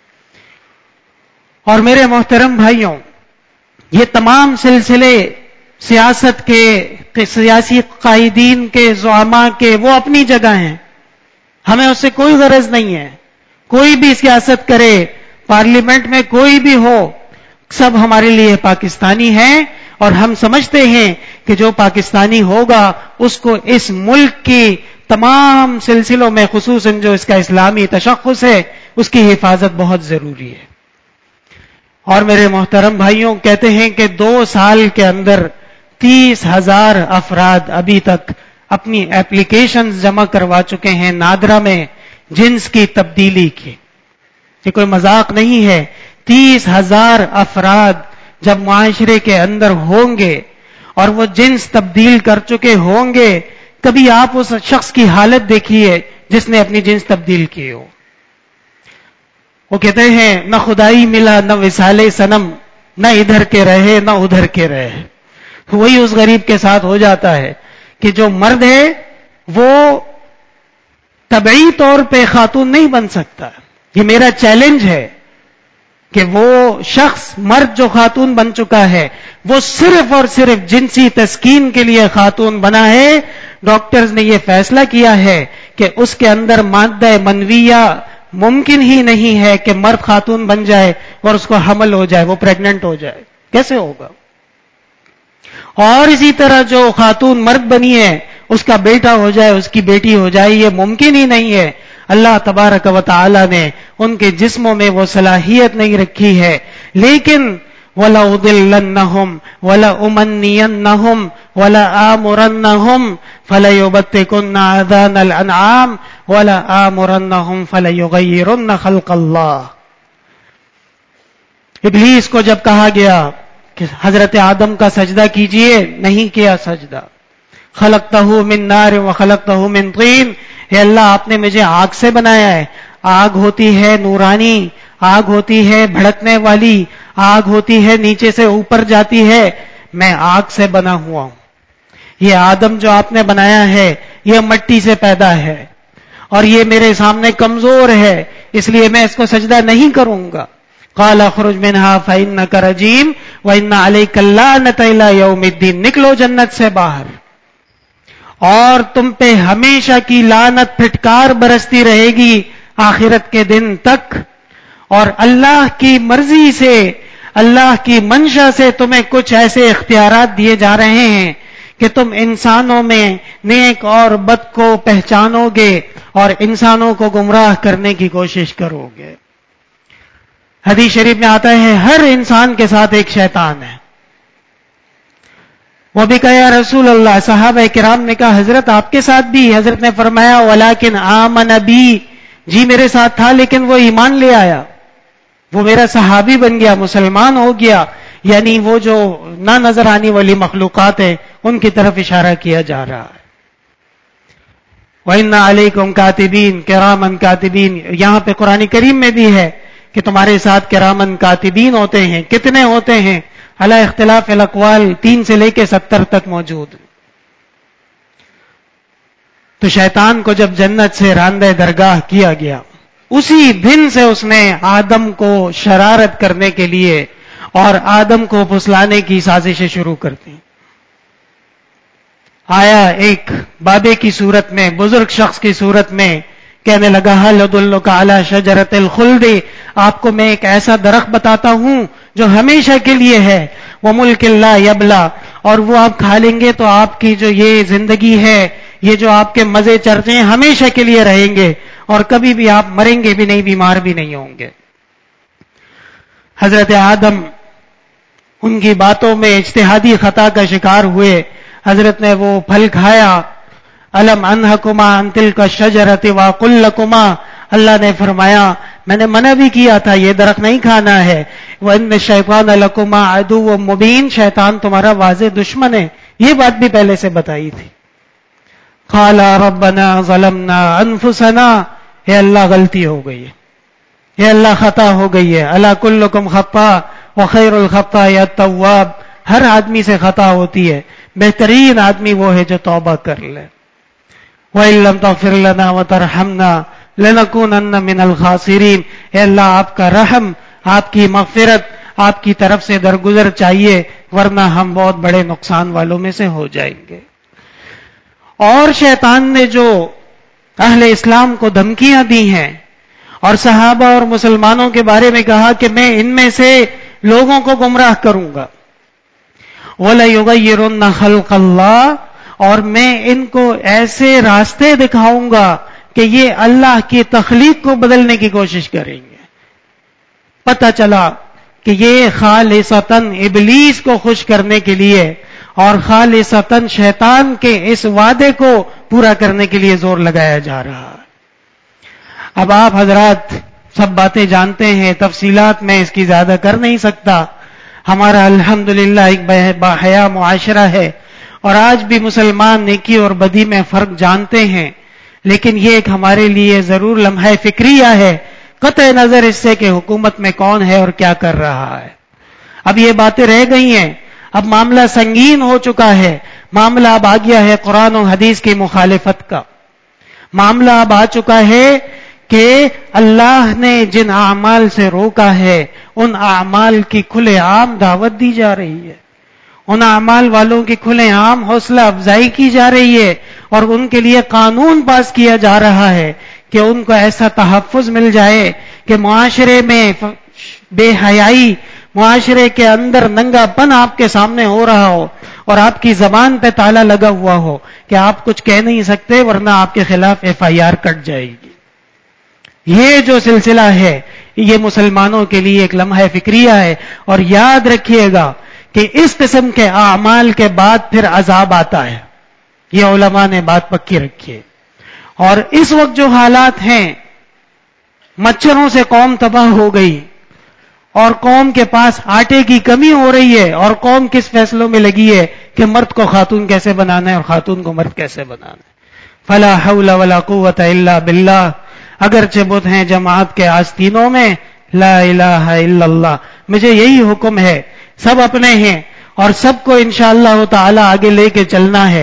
اور میرے محترم بھائیوں، یہ تمام سلسلے سیاست کے، سیاسی قائدین کے، زعماء کے، وہ اپنی جگہ ہیں، ہمیں اس سے کوئی غرض نہیں ہے. کوئی بھی سیاست کرے، پارلیمنٹ میں کوئی بھی ہو، سب ہمارے لیے پاکستانی ہیں. اور ہم سمجھتے ہیں کہ جو پاکستانی ہوگا اس کو اس ملک کی تمام سلسلوں میں، خصوصاً جو اس کا اسلامی تشخص ہے، اس کی حفاظت بہت ضروری ہے. اور میرے محترم بھائیوں، کہتے ہیں کہ 2 سال کے اندر 30,000 افراد ابھی تک اپنی ایپلیکیشنز جمع کروا چکے ہیں نادرا میں جنس کی تبدیلی کی. یہ کوئی مذاق نہیں ہے. 30,000 افراد جب معاشرے کے اندر ہوں گے اور وہ جنس تبدیل کر چکے ہوں گے، کبھی آپ اس شخص کی حالت دیکھیے جس نے اپنی جنس تبدیل کی ہو. وہ کہتے ہیں نہ خدائی ملا نہ وصال صنم، نہ ادھر کے رہے نہ ادھر کے رہے. وہی اس غریب کے ساتھ ہو جاتا ہے کہ جو مرد ہے وہ طبعی طور پہ خاتون نہیں بن سکتا. یہ میرا چیلنج ہے کہ وہ شخص مرد جو خاتون بن چکا ہے وہ صرف اور صرف جنسی تسکین کے لیے خاتون بنا ہے. ڈاکٹرز نے یہ فیصلہ کیا ہے کہ اس کے اندر مادہ منویہ ممکن ہی نہیں ہے کہ مرد خاتون بن جائے اور اس کو حمل ہو جائے، وہ پریگننٹ ہو جائے. کیسے ہوگا؟ اور اسی طرح جو خاتون مرد بنی ہے اس کا بیٹا ہو جائے، اس کی بیٹی ہو جائے، یہ ممکن ہی نہیں ہے. اللہ تبارک و تعالی نے ان کے جسموں میں وہ صلاحیت نہیں رکھی ہے. لیکن وَلَأُضِلَّنَّهُمْ وَلَأُمَنِّيَنَّهُمْ وَلَآمُرَنَّهُمْ فَلَيُبَتِّكُنَّ آذَانَ الْأَنْعَامِ وَلَآمُرَنَّهُمْ فَلَيُغَيِّرُنَّ خَلْقَ اللَّهِ. ابلیس کو جب کہا گیا کہ حضرت آدم کا سجدہ کیجئے، نہیں کیا سجدہ. خلقتہ من نار وخلقتہ من طین، اے اللہ آپ نے مجھے آگ سے بنایا ہے. آگ ہوتی ہے نورانی، آگ ہوتی ہے بھڑکنے والی، آگ ہوتی ہے نیچے سے اوپر جاتی ہے. میں آگ سے بنا ہوا ہوں. یہ آدم جو آپ نے بنایا ہے یہ مٹی سے پیدا ہے اور یہ میرے سامنے کمزور ہے، اس لیے میں اس کو سجدہ نہیں کروں گا۔ قال اخرج منها فإنك رجيم وإن عليك اللعنة إلى يوم الدين، نکلو جنت سے باہر اور تم پہ ہمیشہ کی لعنت پھٹکار برستی رہے گی آخرت کے دن تک، اور اللہ کی مرضی سے، اللہ کی منشا سے تمہیں کچھ ایسے اختیارات دیے جا رہے ہیں کہ تم انسانوں میں نیک اور بد کو پہچانو گے اور انسانوں کو گمراہ کرنے کی کوشش کرو گے۔ حدیث شریف میں آتا ہے ہر انسان کے ساتھ ایک شیطان ہے۔ وہ بھی کہا یا رسول اللہ، صحابہ کرام نے کہا حضرت آپ کے ساتھ بھی؟ حضرت نے فرمایا ولیکن آمن بی، جی میرے ساتھ تھا لیکن وہ ایمان لے آیا، وہ میرا صحابی بن گیا، مسلمان ہو گیا، یعنی وہ جو نہ نظر آنے والی مخلوقات ہیں ان کی طرف اشارہ کیا جا رہا ہے۔ وَإِنَّ عَلَيْكُمْ كَاتِبِينَ كِرَامًا كَاتِبِينَ، یہاں پہ قرآن کریم میں بھی ہے کہ تمہارے ساتھ کرامن کاتبین ہوتے ہیں۔ کتنے ہوتے ہیں؟ علی اختلاف الاقوال 3 سے لے کے 70 تک موجود۔ تو شیطان کو جب جنت سے راندہ درگاہ کیا گیا، اسی دن سے اس نے آدم کو شرارت کرنے کے لیے اور آدم کو پھسلانے کی سازشیں شروع کر دی۔ آیا ایک بابے کی صورت میں، بزرگ شخص کی صورت میں، کہنے لگا هل ادلک علی شجرۃ الخلد، آپ کو میں ایک ایسا درخت بتاتا ہوں جو ہمیشہ کے لیے ہے، وملک لا یبلا، اور وہ آپ کھا لیں گے تو آپ کی جو یہ زندگی ہے، یہ جو آپ کے مزے چرچے ہیں ہمیشہ کے لیے رہیں گے اور کبھی بھی آپ مریں گے بھی نہیں، بیمار بھی نہیں ہوں گے۔ حضرت آدم ان کی باتوں میں اجتہادی خطا کا شکار ہوئے، حضرت نے وہ پھل کھایا۔ الم انہکما عن تلک الشجرۃ واقل لکما، اللہ نے فرمایا میں نے منع بھی کیا تھا یہ درخت نہیں کھانا ہے، وان الشیطان لکما عدو مبین، شیطان تمہارا واضح دشمن ہے، یہ بات بھی پہلے سے بتائی تھی۔ قال ربنا ظلمنا انفسنا، اے اللہ غلطی ہو گئی ہے، اے اللہ خطا ہو گئی ہے، الا کلکم خطاء وخیر الخطاء التواب، ہر آدمی سے خطا ہوتی ہے، بہترین آدمی وہ ہے جو توبہ کر لے۔ وَإِن لَّمْ تَغْفِرْ لَنَا وَتَرْحَمْنَا لَنَكُونَنَّ مِنَ الْخَاسِرِينَ، اے اللہ آپ کا رحم، آپ کی مغفرت، آپ کی طرف سے درگزر چاہیے، ورنہ ہم بہت بڑے نقصان والوں میں سے ہو جائیں گے۔ اور شیطان نے جو اہل اسلام کو دھمکیاں دی ہیں اور صحابہ اور مسلمانوں کے بارے میں کہا کہ میں ان میں سے لوگوں کو گمراہ کروں گا، وَلَيُغَيِّرُنَّ خَلْقَ اللَّهِ، اور میں ان کو ایسے راستے دکھاؤں گا کہ یہ اللہ کی تخلیق کو بدلنے کی کوشش کریں گے۔ پتہ چلا کہ یہ خالصتاً ابلیس کو خوش کرنے کے لیے اور خالصتاً شیطان کے اس وعدے کو پورا کرنے کے لیے زور لگایا جا رہا ہے۔ اب آپ حضرات سب باتیں جانتے ہیں، تفصیلات میں اس کی زیادہ کر نہیں سکتا۔ ہمارا الحمدللہ ایک باحیا معاشرہ ہے اور آج بھی مسلمان نیکی اور بدی میں فرق جانتے ہیں، لیکن یہ ایک ہمارے لیے ضرور لمحہ فکریہ ہے، قطع نظر اس سے کہ حکومت میں کون ہے اور کیا کر رہا ہے۔ اب یہ باتیں رہ گئی ہیں، اب معاملہ سنگین ہو چکا ہے، معاملہ اب آ گیا ہے قرآن و حدیث کی مخالفت کا، معاملہ اب آ چکا ہے کہ اللہ نے جن اعمال سے روکا ہے ان اعمال کی کھلے عام دعوت دی جا رہی ہے، ان اعمال والوں کی کھلے عام حوصلہ افزائی کی جا رہی ہے اور ان کے لیے قانون پاس کیا جا رہا ہے کہ ان کو ایسا تحفظ مل جائے کہ معاشرے میں بے حیائی، معاشرے کے اندر ننگا پن آپ کے سامنے ہو رہا ہو اور آپ کی زبان پہ تالا لگا ہوا ہو کہ آپ کچھ کہہ نہیں سکتے ورنہ آپ کے خلاف FIR کٹ جائے گی۔ یہ جو سلسلہ ہے یہ مسلمانوں کے لیے ایک لمحہ فکریہ ہے، اور یاد رکھیے گا کہ اس قسم کے اعمال کے بعد پھر عذاب آتا ہے، یہ علماء نے بات پکی رکھی ہے۔ اور اس وقت جو حالات ہیں، مچھروں سے قوم تباہ ہو گئی اور قوم کے پاس آٹے کی کمی ہو رہی ہے، اور قوم کس فیصلوں میں لگی ہے کہ مرد کو خاتون کیسے بنانا ہے اور خاتون کو مرد کیسے بنانا ہے۔ فلا حول ولا قوت الا باللہ، اگرچہ بت ہیں جماعت کے آستینوں میں، لا الہ الا اللہ، مجھے یہی حکم ہے، سب اپنے ہیں اور سب کو انشاءاللہ تعالی آگے لے کے چلنا ہے،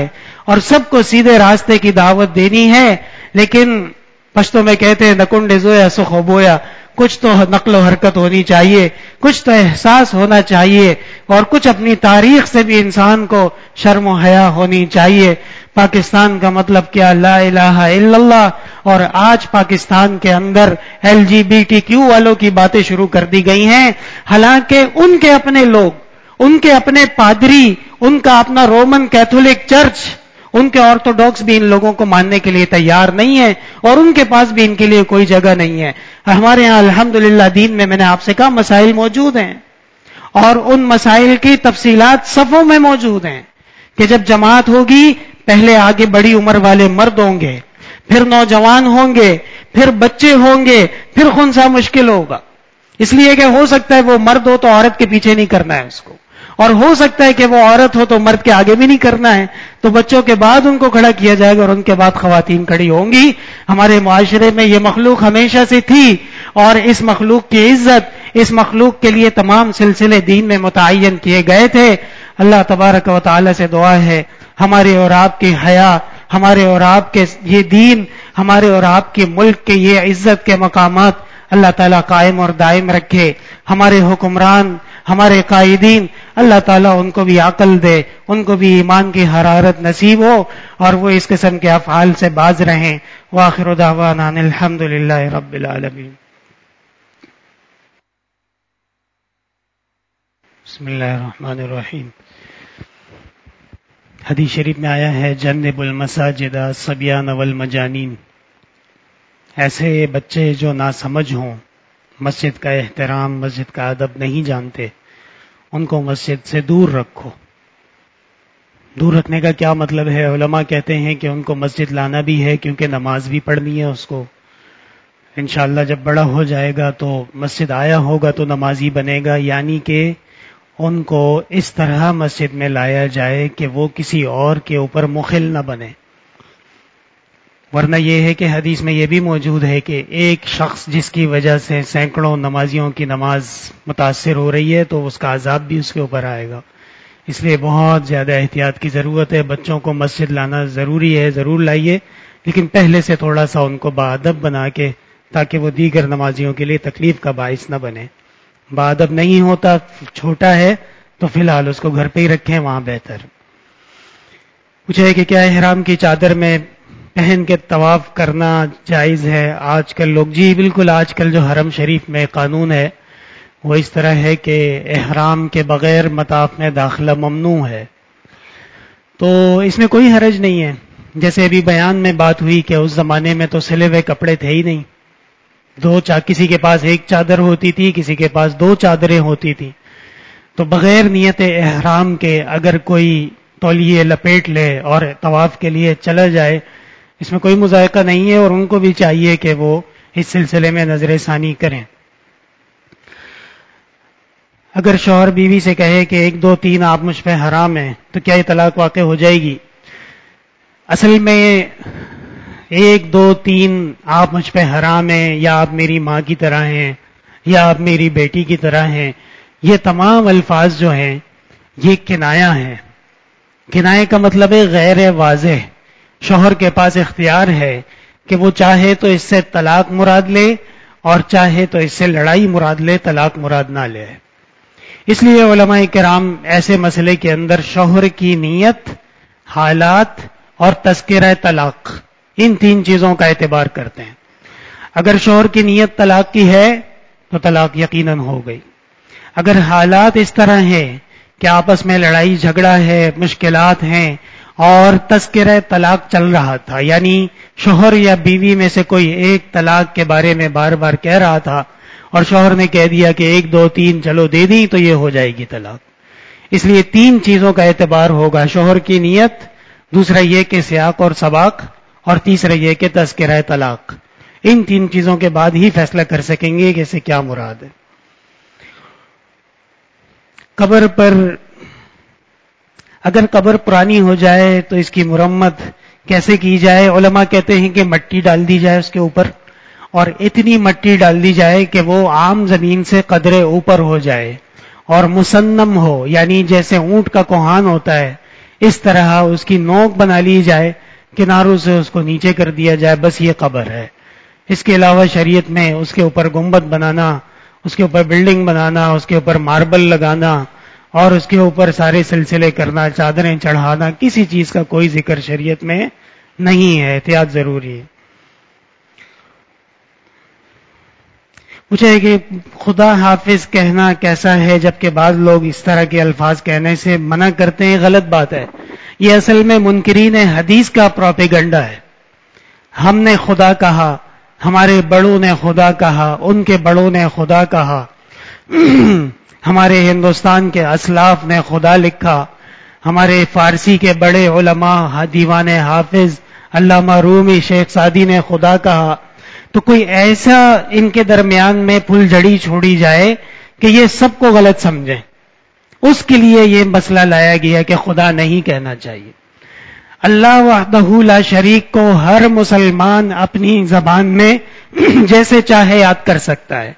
اور سب کو سیدھے راستے کی دعوت دینی ہے. لیکن پشتو میں کہتے ہیں نکنڈ زویا سخ بویا، کچھ تو نقل و حرکت ہونی چاہیے، کچھ تو احساس ہونا چاہیے، اور کچھ اپنی تاریخ سے بھی انسان کو شرم و حیا ہونی چاہیے. پاکستان کا مطلب کیا؟ لا الہ الا اللہ. اور آج پاکستان کے اندر LGBTQ والوں کی باتیں شروع کر دی گئی ہیں، حالانکہ ان کے اپنے لوگ، ان کے اپنے پادری، ان کا اپنا رومن کیتھولک چرچ، ان کے آرتھوڈاکس بھی ان لوگوں کو ماننے کے لیے تیار نہیں ہے، اور ان کے پاس بھی ان کے لیے کوئی جگہ نہیں ہے. ہمارے ہاں الحمدللہ دین میں نے آپ سے کہا مسائل موجود ہیں، اور ان مسائل کی تفصیلات صفوں میں موجود ہیں کہ جب جماعت ہوگی پہلے آگے بڑی عمر والے مرد ہوں گے، پھر نوجوان ہوں گے، پھر بچے ہوں گے، پھر خنثی مشکل ہوگا. اس لیے کہ ہو سکتا ہے وہ مرد ہو تو عورت کے پیچھے نہیں کرنا ہے اس کو، اور ہو سکتا ہے کہ وہ عورت ہو تو مرد کے آگے بھی نہیں کرنا ہے، تو بچوں کے بعد ان کو کھڑا کیا جائے گا اور ان کے بعد خواتین کھڑی ہوں گی. ہمارے معاشرے میں یہ مخلوق ہمیشہ سے تھی، اور اس مخلوق کی عزت، اس مخلوق کے لیے تمام سلسلے دین میں متعین کیے گئے تھے. اللہ تبارک و تعالی سے دعا ہے ہمارے اور آپ کی حیا، ہمارے اور آپ کے یہ دین، ہمارے اور آپ کے ملک کے یہ عزت کے مقامات اللہ تعالیٰ قائم اور دائم رکھے. ہمارے حکمران، ہمارے قائدین، اللہ تعالیٰ ان کو بھی عقل دے، ان کو بھی ایمان کی حرارت نصیب ہو، اور وہ اس قسم کے افعال سے باز رہیں. وآخر دعوانا ان الحمد للہ رب العالمین. بسم اللہ الرحمن الرحیم. حدیث شریف میں آیا ہے جنب المساجد الصبیان والمجانین. ایسے بچے جو ناسمجھ ہوں، مسجد کا احترام، مسجد کا ادب نہیں جانتے، ان کو مسجد سے دور رکھو. دور رکھنے کا کیا مطلب ہے؟ علماء کہتے ہیں کہ ان کو مسجد لانا بھی ہے کیونکہ نماز بھی پڑھنی ہے اس کو. انشاءاللہ جب بڑا ہو جائے گا تو مسجد آیا ہوگا تو نمازی بنے گا، یعنی کہ ان کو اس طرح مسجد میں لایا جائے کہ وہ کسی اور کے اوپر مخل نہ بنے. ورنہ یہ ہے کہ حدیث میں یہ بھی موجود ہے کہ ایک شخص جس کی وجہ سے سینکڑوں نمازیوں کی نماز متاثر ہو رہی ہے تو اس کا عذاب بھی اس کے اوپر آئے گا. اس لیے بہت زیادہ احتیاط کی ضرورت ہے. بچوں کو مسجد لانا ضروری ہے، ضرور لائیے، لیکن پہلے سے تھوڑا سا ان کو باادب بنا کے، تاکہ وہ دیگر نمازیوں کے لیے تکلیف کا باعث نہ بنے. باادب نہیں ہوتا، چھوٹا ہے، تو فی الحال اس کو گھر پہ ہی رکھیں، وہاں بہتر. پوچھا ہے کہ کیا احرام کی چادر میں پہن کے طواف کرنا جائز ہے آج کل لوگ؟ جی بالکل. آج کل جو حرم شریف میں قانون ہے وہ اس طرح ہے کہ احرام کے بغیر مطاف میں داخلہ ممنوع ہے، تو اس میں کوئی حرج نہیں ہے. جیسے ابھی بیان میں بات ہوئی کہ اس زمانے میں تو سلے ہوئے کپڑے تھے ہی نہیں، کسی کے پاس ایک چادر ہوتی تھی، کسی کے پاس 2 چادریں ہوتی تھی. تو بغیر نیت احرام کے اگر کوئی تولیے لپیٹ لے اور طواف کے لیے چلا جائے، اس میں کوئی مذائقہ نہیں ہے، اور ان کو بھی چاہیے کہ وہ اس سلسلے میں نظر ثانی کریں. اگر شوہر بیوی سے کہے کہ 1 2 3 آپ مجھ پہ حرام ہیں، تو کیا یہ طلاق واقع ہو جائے گی؟ اصل میں 1 2 3 آپ مجھ پہ حرام ہیں، یا آپ میری ماں کی طرح ہیں، یا آپ میری بیٹی کی طرح ہیں، یہ تمام الفاظ جو ہیں یہ کنایہ ہیں. کنایہ کا مطلب ہے غیر واضح. شوہر کے پاس اختیار ہے کہ وہ چاہے تو اس سے طلاق مراد لے، اور چاہے تو اس سے لڑائی مراد لے، طلاق مراد نہ لے. اس لیے علماء کرام ایسے مسئلے کے اندر شوہر کی نیت، حالات اور تذکرہ طلاق، ان 3 چیزوں کا اعتبار کرتے ہیں. اگر شوہر کی نیت طلاق کی ہے تو طلاق یقیناً ہو گئی. اگر حالات اس طرح ہیں کہ آپس میں لڑائی جھگڑا ہے، مشکلات ہیں، اور تذکرہ طلاق چل رہا تھا، یعنی شوہر یا بیوی میں سے کوئی ایک طلاق کے بارے میں بار بار کہہ رہا تھا اور شوہر نے کہہ دیا کہ 1 2 3 چلو دے دی، تو یہ ہو جائے گی طلاق. اس لیے 3 چیزوں کا اعتبار ہوگا: شوہر کی نیت، دوسرا یہ کہ سیاق اور سباق، اور تیسرا یہ کہ تذکرہ طلاق. ان 3 چیزوں کے بعد ہی فیصلہ کر سکیں گے کہ اسے کیا مراد ہے. قبر پر اگر قبر پرانی ہو جائے تو اس کی مرمت کیسے کی جائے؟ علماء کہتے ہیں کہ مٹی ڈال دی جائے اس کے اوپر، اور اتنی مٹی ڈال دی جائے کہ وہ عام زمین سے قدرے اوپر ہو جائے اور مسنم ہو، یعنی جیسے اونٹ کا کوہان ہوتا ہے اس طرح اس کی نوک بنا لی جائے، کناروں سے اس کو نیچے کر دیا جائے، بس یہ قبر ہے۔ اس کے علاوہ شریعت میں اس کے اوپر گنبد بنانا، اس کے اوپر بلڈنگ بنانا، اس کے اوپر ماربل لگانا اور اس کے اوپر سارے سلسلے کرنا، چادریں چڑھانا، کسی چیز کا کوئی ذکر شریعت میں نہیں ہے۔ احتیاط ضروری ہے۔ پوچھا ہے کہ خدا حافظ کہنا کیسا ہے، جبکہ بعض لوگ اس طرح کے الفاظ کہنے سے منع کرتے ہیں؟ غلط بات ہے۔ یہ اصل میں منکرین حدیث کا پروپیگنڈا ہے۔ ہم نے خدا کہا، ہمارے بڑوں نے خدا کہا، ان کے بڑوں نے خدا کہا، ہمارے ہندوستان کے اسلاف نے خدا لکھا، ہمارے فارسی کے بڑے علماء دیوان حافظ علامہ رومی شیخ سعدی نے خدا کہا، تو کوئی ایسا ان کے درمیان میں پھل جھڑی چھوڑی جائے کہ یہ سب کو غلط سمجھیں، اس کے لیے یہ مسئلہ لایا گیا کہ خدا نہیں کہنا چاہیے۔ اللہ وحدہ لا شریک کو ہر مسلمان اپنی زبان میں جیسے چاہے یاد کر سکتا ہے۔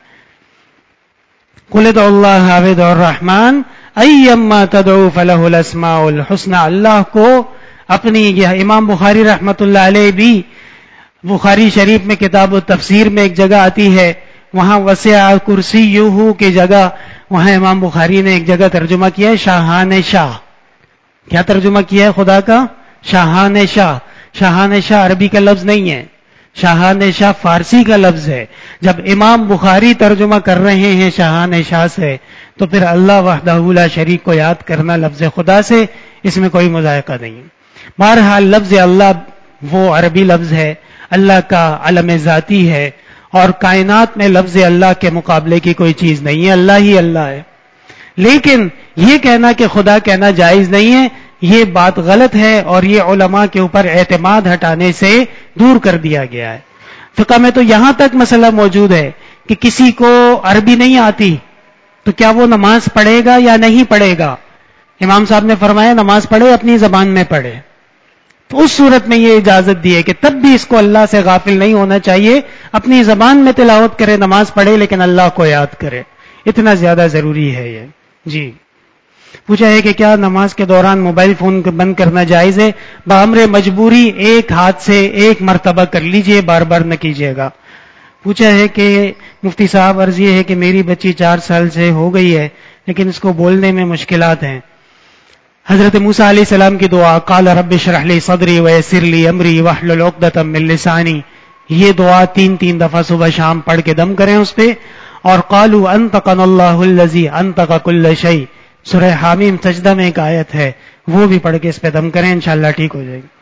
قل ادعوا اللہ او ادعوا الرحمن ایما تدعوا فلہ الاسماء الحسنى۔ اللہ کو اپنی، یہ امام بخاری رحمت اللہ علیہ بھی بخاری شریف میں کتاب التفسیر میں ایک جگہ آتی ہے، وہاں وسع کرسیہ کی جگہ وہاں امام بخاری نے ایک جگہ ترجمہ کیا ہے شاہان شاہ۔ کیا ترجمہ کیا ہے خدا کا؟ شاہان شاہ۔ شاہان شاہ عربی کا لفظ نہیں ہے، شاہان شاہ فارسی کا لفظ ہے۔ جب امام بخاری ترجمہ کر رہے ہیں شاہان شاہ سے، تو پھر اللہ وحدہ لا شریک کو یاد کرنا لفظ خدا سے، اس میں کوئی مذائقہ نہیں ہے۔ بہرحال لفظ اللہ وہ عربی لفظ ہے، اللہ کا علم ذاتی ہے، اور کائنات میں لفظ اللہ کے مقابلے کی کوئی چیز نہیں ہے، اللہ ہی اللہ ہے۔ لیکن یہ کہنا کہ خدا کہنا جائز نہیں ہے، یہ بات غلط ہے، اور یہ علماء کے اوپر اعتماد ہٹانے سے دور کر دیا گیا ہے۔ فقہ میں تو یہاں تک مسئلہ موجود ہے کہ کسی کو عربی نہیں آتی تو کیا وہ نماز پڑھے گا یا نہیں پڑھے گا؟ امام صاحب نے فرمایا نماز پڑھے، اپنی زبان میں پڑھے۔ تو اس صورت میں یہ اجازت دی ہے کہ تب بھی اس کو اللہ سے غافل نہیں ہونا چاہیے، اپنی زبان میں تلاوت کرے، نماز پڑھے، لیکن اللہ کو یاد کرے، اتنا زیادہ ضروری ہے یہ۔ جی پوچھا ہے کہ کیا نماز کے دوران موبائل فون بند کرنا جائز ہے؟ بامر مجبوری ایک ہاتھ سے ایک مرتبہ کر لیجئے، بار بار نہ کیجیے گا۔ پوچھا ہے کہ مفتی صاحب عرض یہ ہے کہ میری بچی 4 سال سے ہو گئی ہے، لیکن اس کو بولنے میں مشکلات ہیں۔ حضرت موسیٰ علیہ السلام کی دعا قال رب اشرح لی صدری ویسر لی امری واحلل عقدۃ من لسانی، یہ دعا 3 دفعہ صبح شام پڑھ کے دم کریں اس پہ۔ اور قالوا انطقنا اللہ الذی انطق کل شیء، سورہ حامیم سجدہ میں ایک آیت ہے، وہ بھی پڑھ کے اس پہ دم کریں، انشاءاللہ ٹھیک ہو جائے گی۔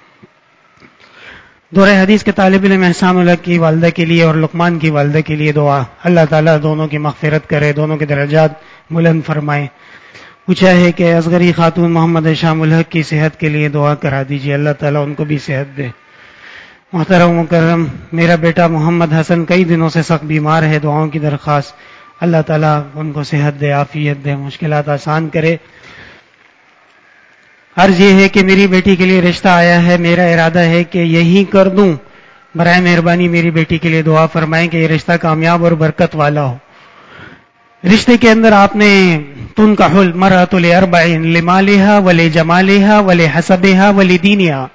دورہ حدیث کے طالب علم احسان الحق کی والدہ کے لیے اور لقمان کی والدہ کے لیے دعا، اللہ تعالیٰ دونوں کی مغفرت کرے، دونوں کے درجات بلند فرمائے۔ پوچھا ہے کہ اصغری خاتون محمد شام الحق کی صحت کے لیے دعا کرا دیجیے، اللہ تعالیٰ ان کو بھی صحت دے۔ محترم مکرم، میرا بیٹا محمد حسن کئی دنوں سے سخت بیمار ہے، دعاؤں کی درخواست، اللہ تعالیٰ ان کو صحت دے، عافیت دے، مشکلات آسان کرے۔ عرض یہ ہے کہ میری بیٹی کے لیے رشتہ آیا ہے، میرا ارادہ ہے کہ یہی کر دوں، برائے مہربانی میری بیٹی کے لیے دعا فرمائیں کہ یہ رشتہ کامیاب اور برکت والا ہو۔ رشتے کے اندر آپ نے تنکح المرأة لأربع لمالها ولجمالها ولحسبها ولدینها،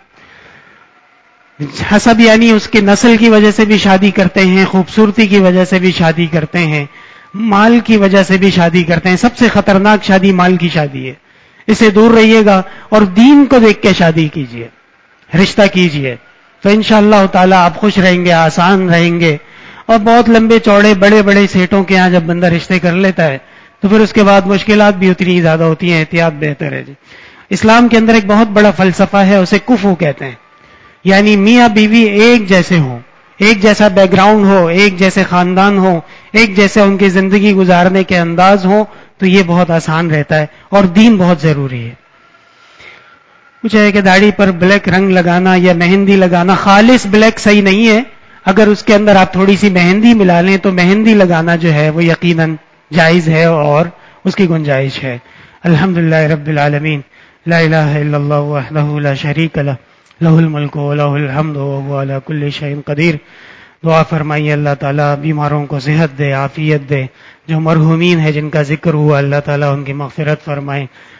حسب یعنی اس کے نسل کی وجہ سے بھی شادی کرتے ہیں، خوبصورتی کی وجہ سے بھی شادی کرتے ہیں، مال کی وجہ سے بھی شادی کرتے ہیں۔ سب سے خطرناک شادی مال کی شادی ہے، اسے دور رہیے گا، اور دین کو دیکھ کے شادی کیجیے، رشتہ کیجیے، تو انشاءاللہ تعالی آپ خوش رہیں گے، آسان رہیں گے۔ اور بہت لمبے چوڑے بڑے بڑے سیٹوں کے ہاں جب بندہ رشتے کر لیتا ہے تو پھر اس کے بعد مشکلات بھی اتنی زیادہ ہوتی ہیں، احتیاط بہتر ہے۔ جی اسلام کے اندر ایک بہت بڑا فلسفہ ہے، اسے کفو کہتے ہیں، یعنی میاں بیوی ایک جیسے ہوں، ایک جیسا بیک گراؤنڈ ہو، ایک جیسے خاندان ہو، ایک جیسے ان کی زندگی گزارنے کے انداز ہو، تو یہ بہت آسان رہتا ہے، اور دین بہت ضروری ہے۔ پوچھا ہے کہ داڑھی پر بلیک رنگ لگانا یا مہندی لگانا، خالص بلیک صحیح نہیں ہے، اگر اس کے اندر آپ تھوڑی سی مہندی ملا لیں تو مہندی لگانا جو ہے وہ یقیناً جائز ہے اور اس کی گنجائش ہے۔ الحمدللہ رب العالمین، لا الہ الا اللہ وحدہ لا شریک لہ، لہ الملک ولہ الحمد وہو علی کل شیء قدیر۔ دعا فرمائیے اللہ تعالیٰ بیماروں کو صحت دے، عافیت دے، جو مرحومین ہیں جن کا ذکر ہوا اللہ تعالیٰ ان کی مغفرت فرمائے،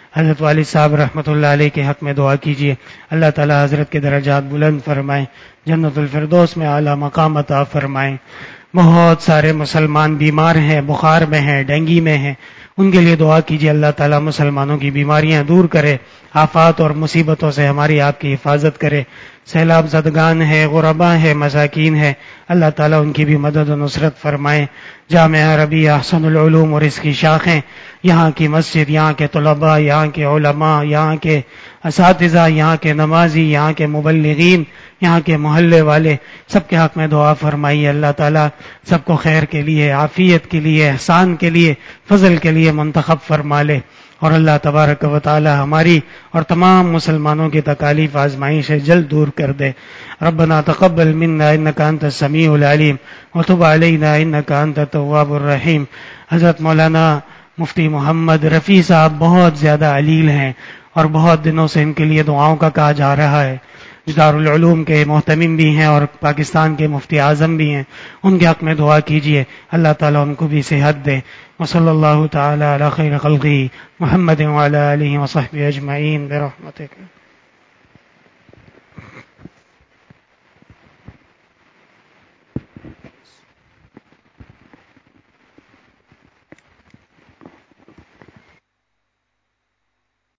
حضرت والد صاحب رحمۃ اللہ علیہ کے حق میں دعا کیجیے، اللہ تعالی حضرت کے درجات بلند فرمائیں، جنت الفردوس میں اعلیٰ مقام عطا فرمائیں۔ بہت سارے مسلمان بیمار ہیں، بخار میں ہیں، ڈینگی میں ہیں، ان کے لیے دعا کیجیے، اللہ تعالیٰ مسلمانوں کی بیماریاں دور کرے، آفات اور مصیبتوں سے ہماری آپ کی حفاظت کرے۔ سیلاب زدگان ہے، غربا ہے، مساکین ہے، اللہ تعالیٰ ان کی بھی مدد و نصرت فرمائیں۔ جامعہ عربیہ احسن العلوم اور اس کی شاخیں، یہاں کی مسجد، یہاں کے طلباء، یہاں کے علماء، یہاں کے اساتذہ، یہاں کے نمازی، یہاں کے مبلغین، یہاں کے محلے والے، سب کے حق میں دعا فرمائیے، اللہ تعالیٰ سب کو خیر کے لیے، عافیت کے لیے، احسان کے لیے، فضل کے لیے منتخب فرما لے، اور اللہ تبارک و تعالی ہماری اور تمام مسلمانوں کی تکالیف آزمائشیں جلد دور کر دے۔ ربنا تقبل منا انک انت السمیع العلیم وتب علینا انک انت التواب الرحیم۔ حضرت مولانا مفتی محمد رفیع صاحب بہت زیادہ علیل ہیں اور بہت دنوں سے ان کے لیے دعاؤں کا کہا جا رہا ہے، دارالعلوم کے محتمم بھی ہیں اور پاکستان کے مفتی اعظم بھی ہیں، ان کے حق میں دعا کیجیے، اللہ تعالیٰ ان کو بھی صحت دے۔ وصلی اللہ تعالی علی خیر خلقہ محمد وعلی آلہ وصحبہ اجمعین برحمتک۔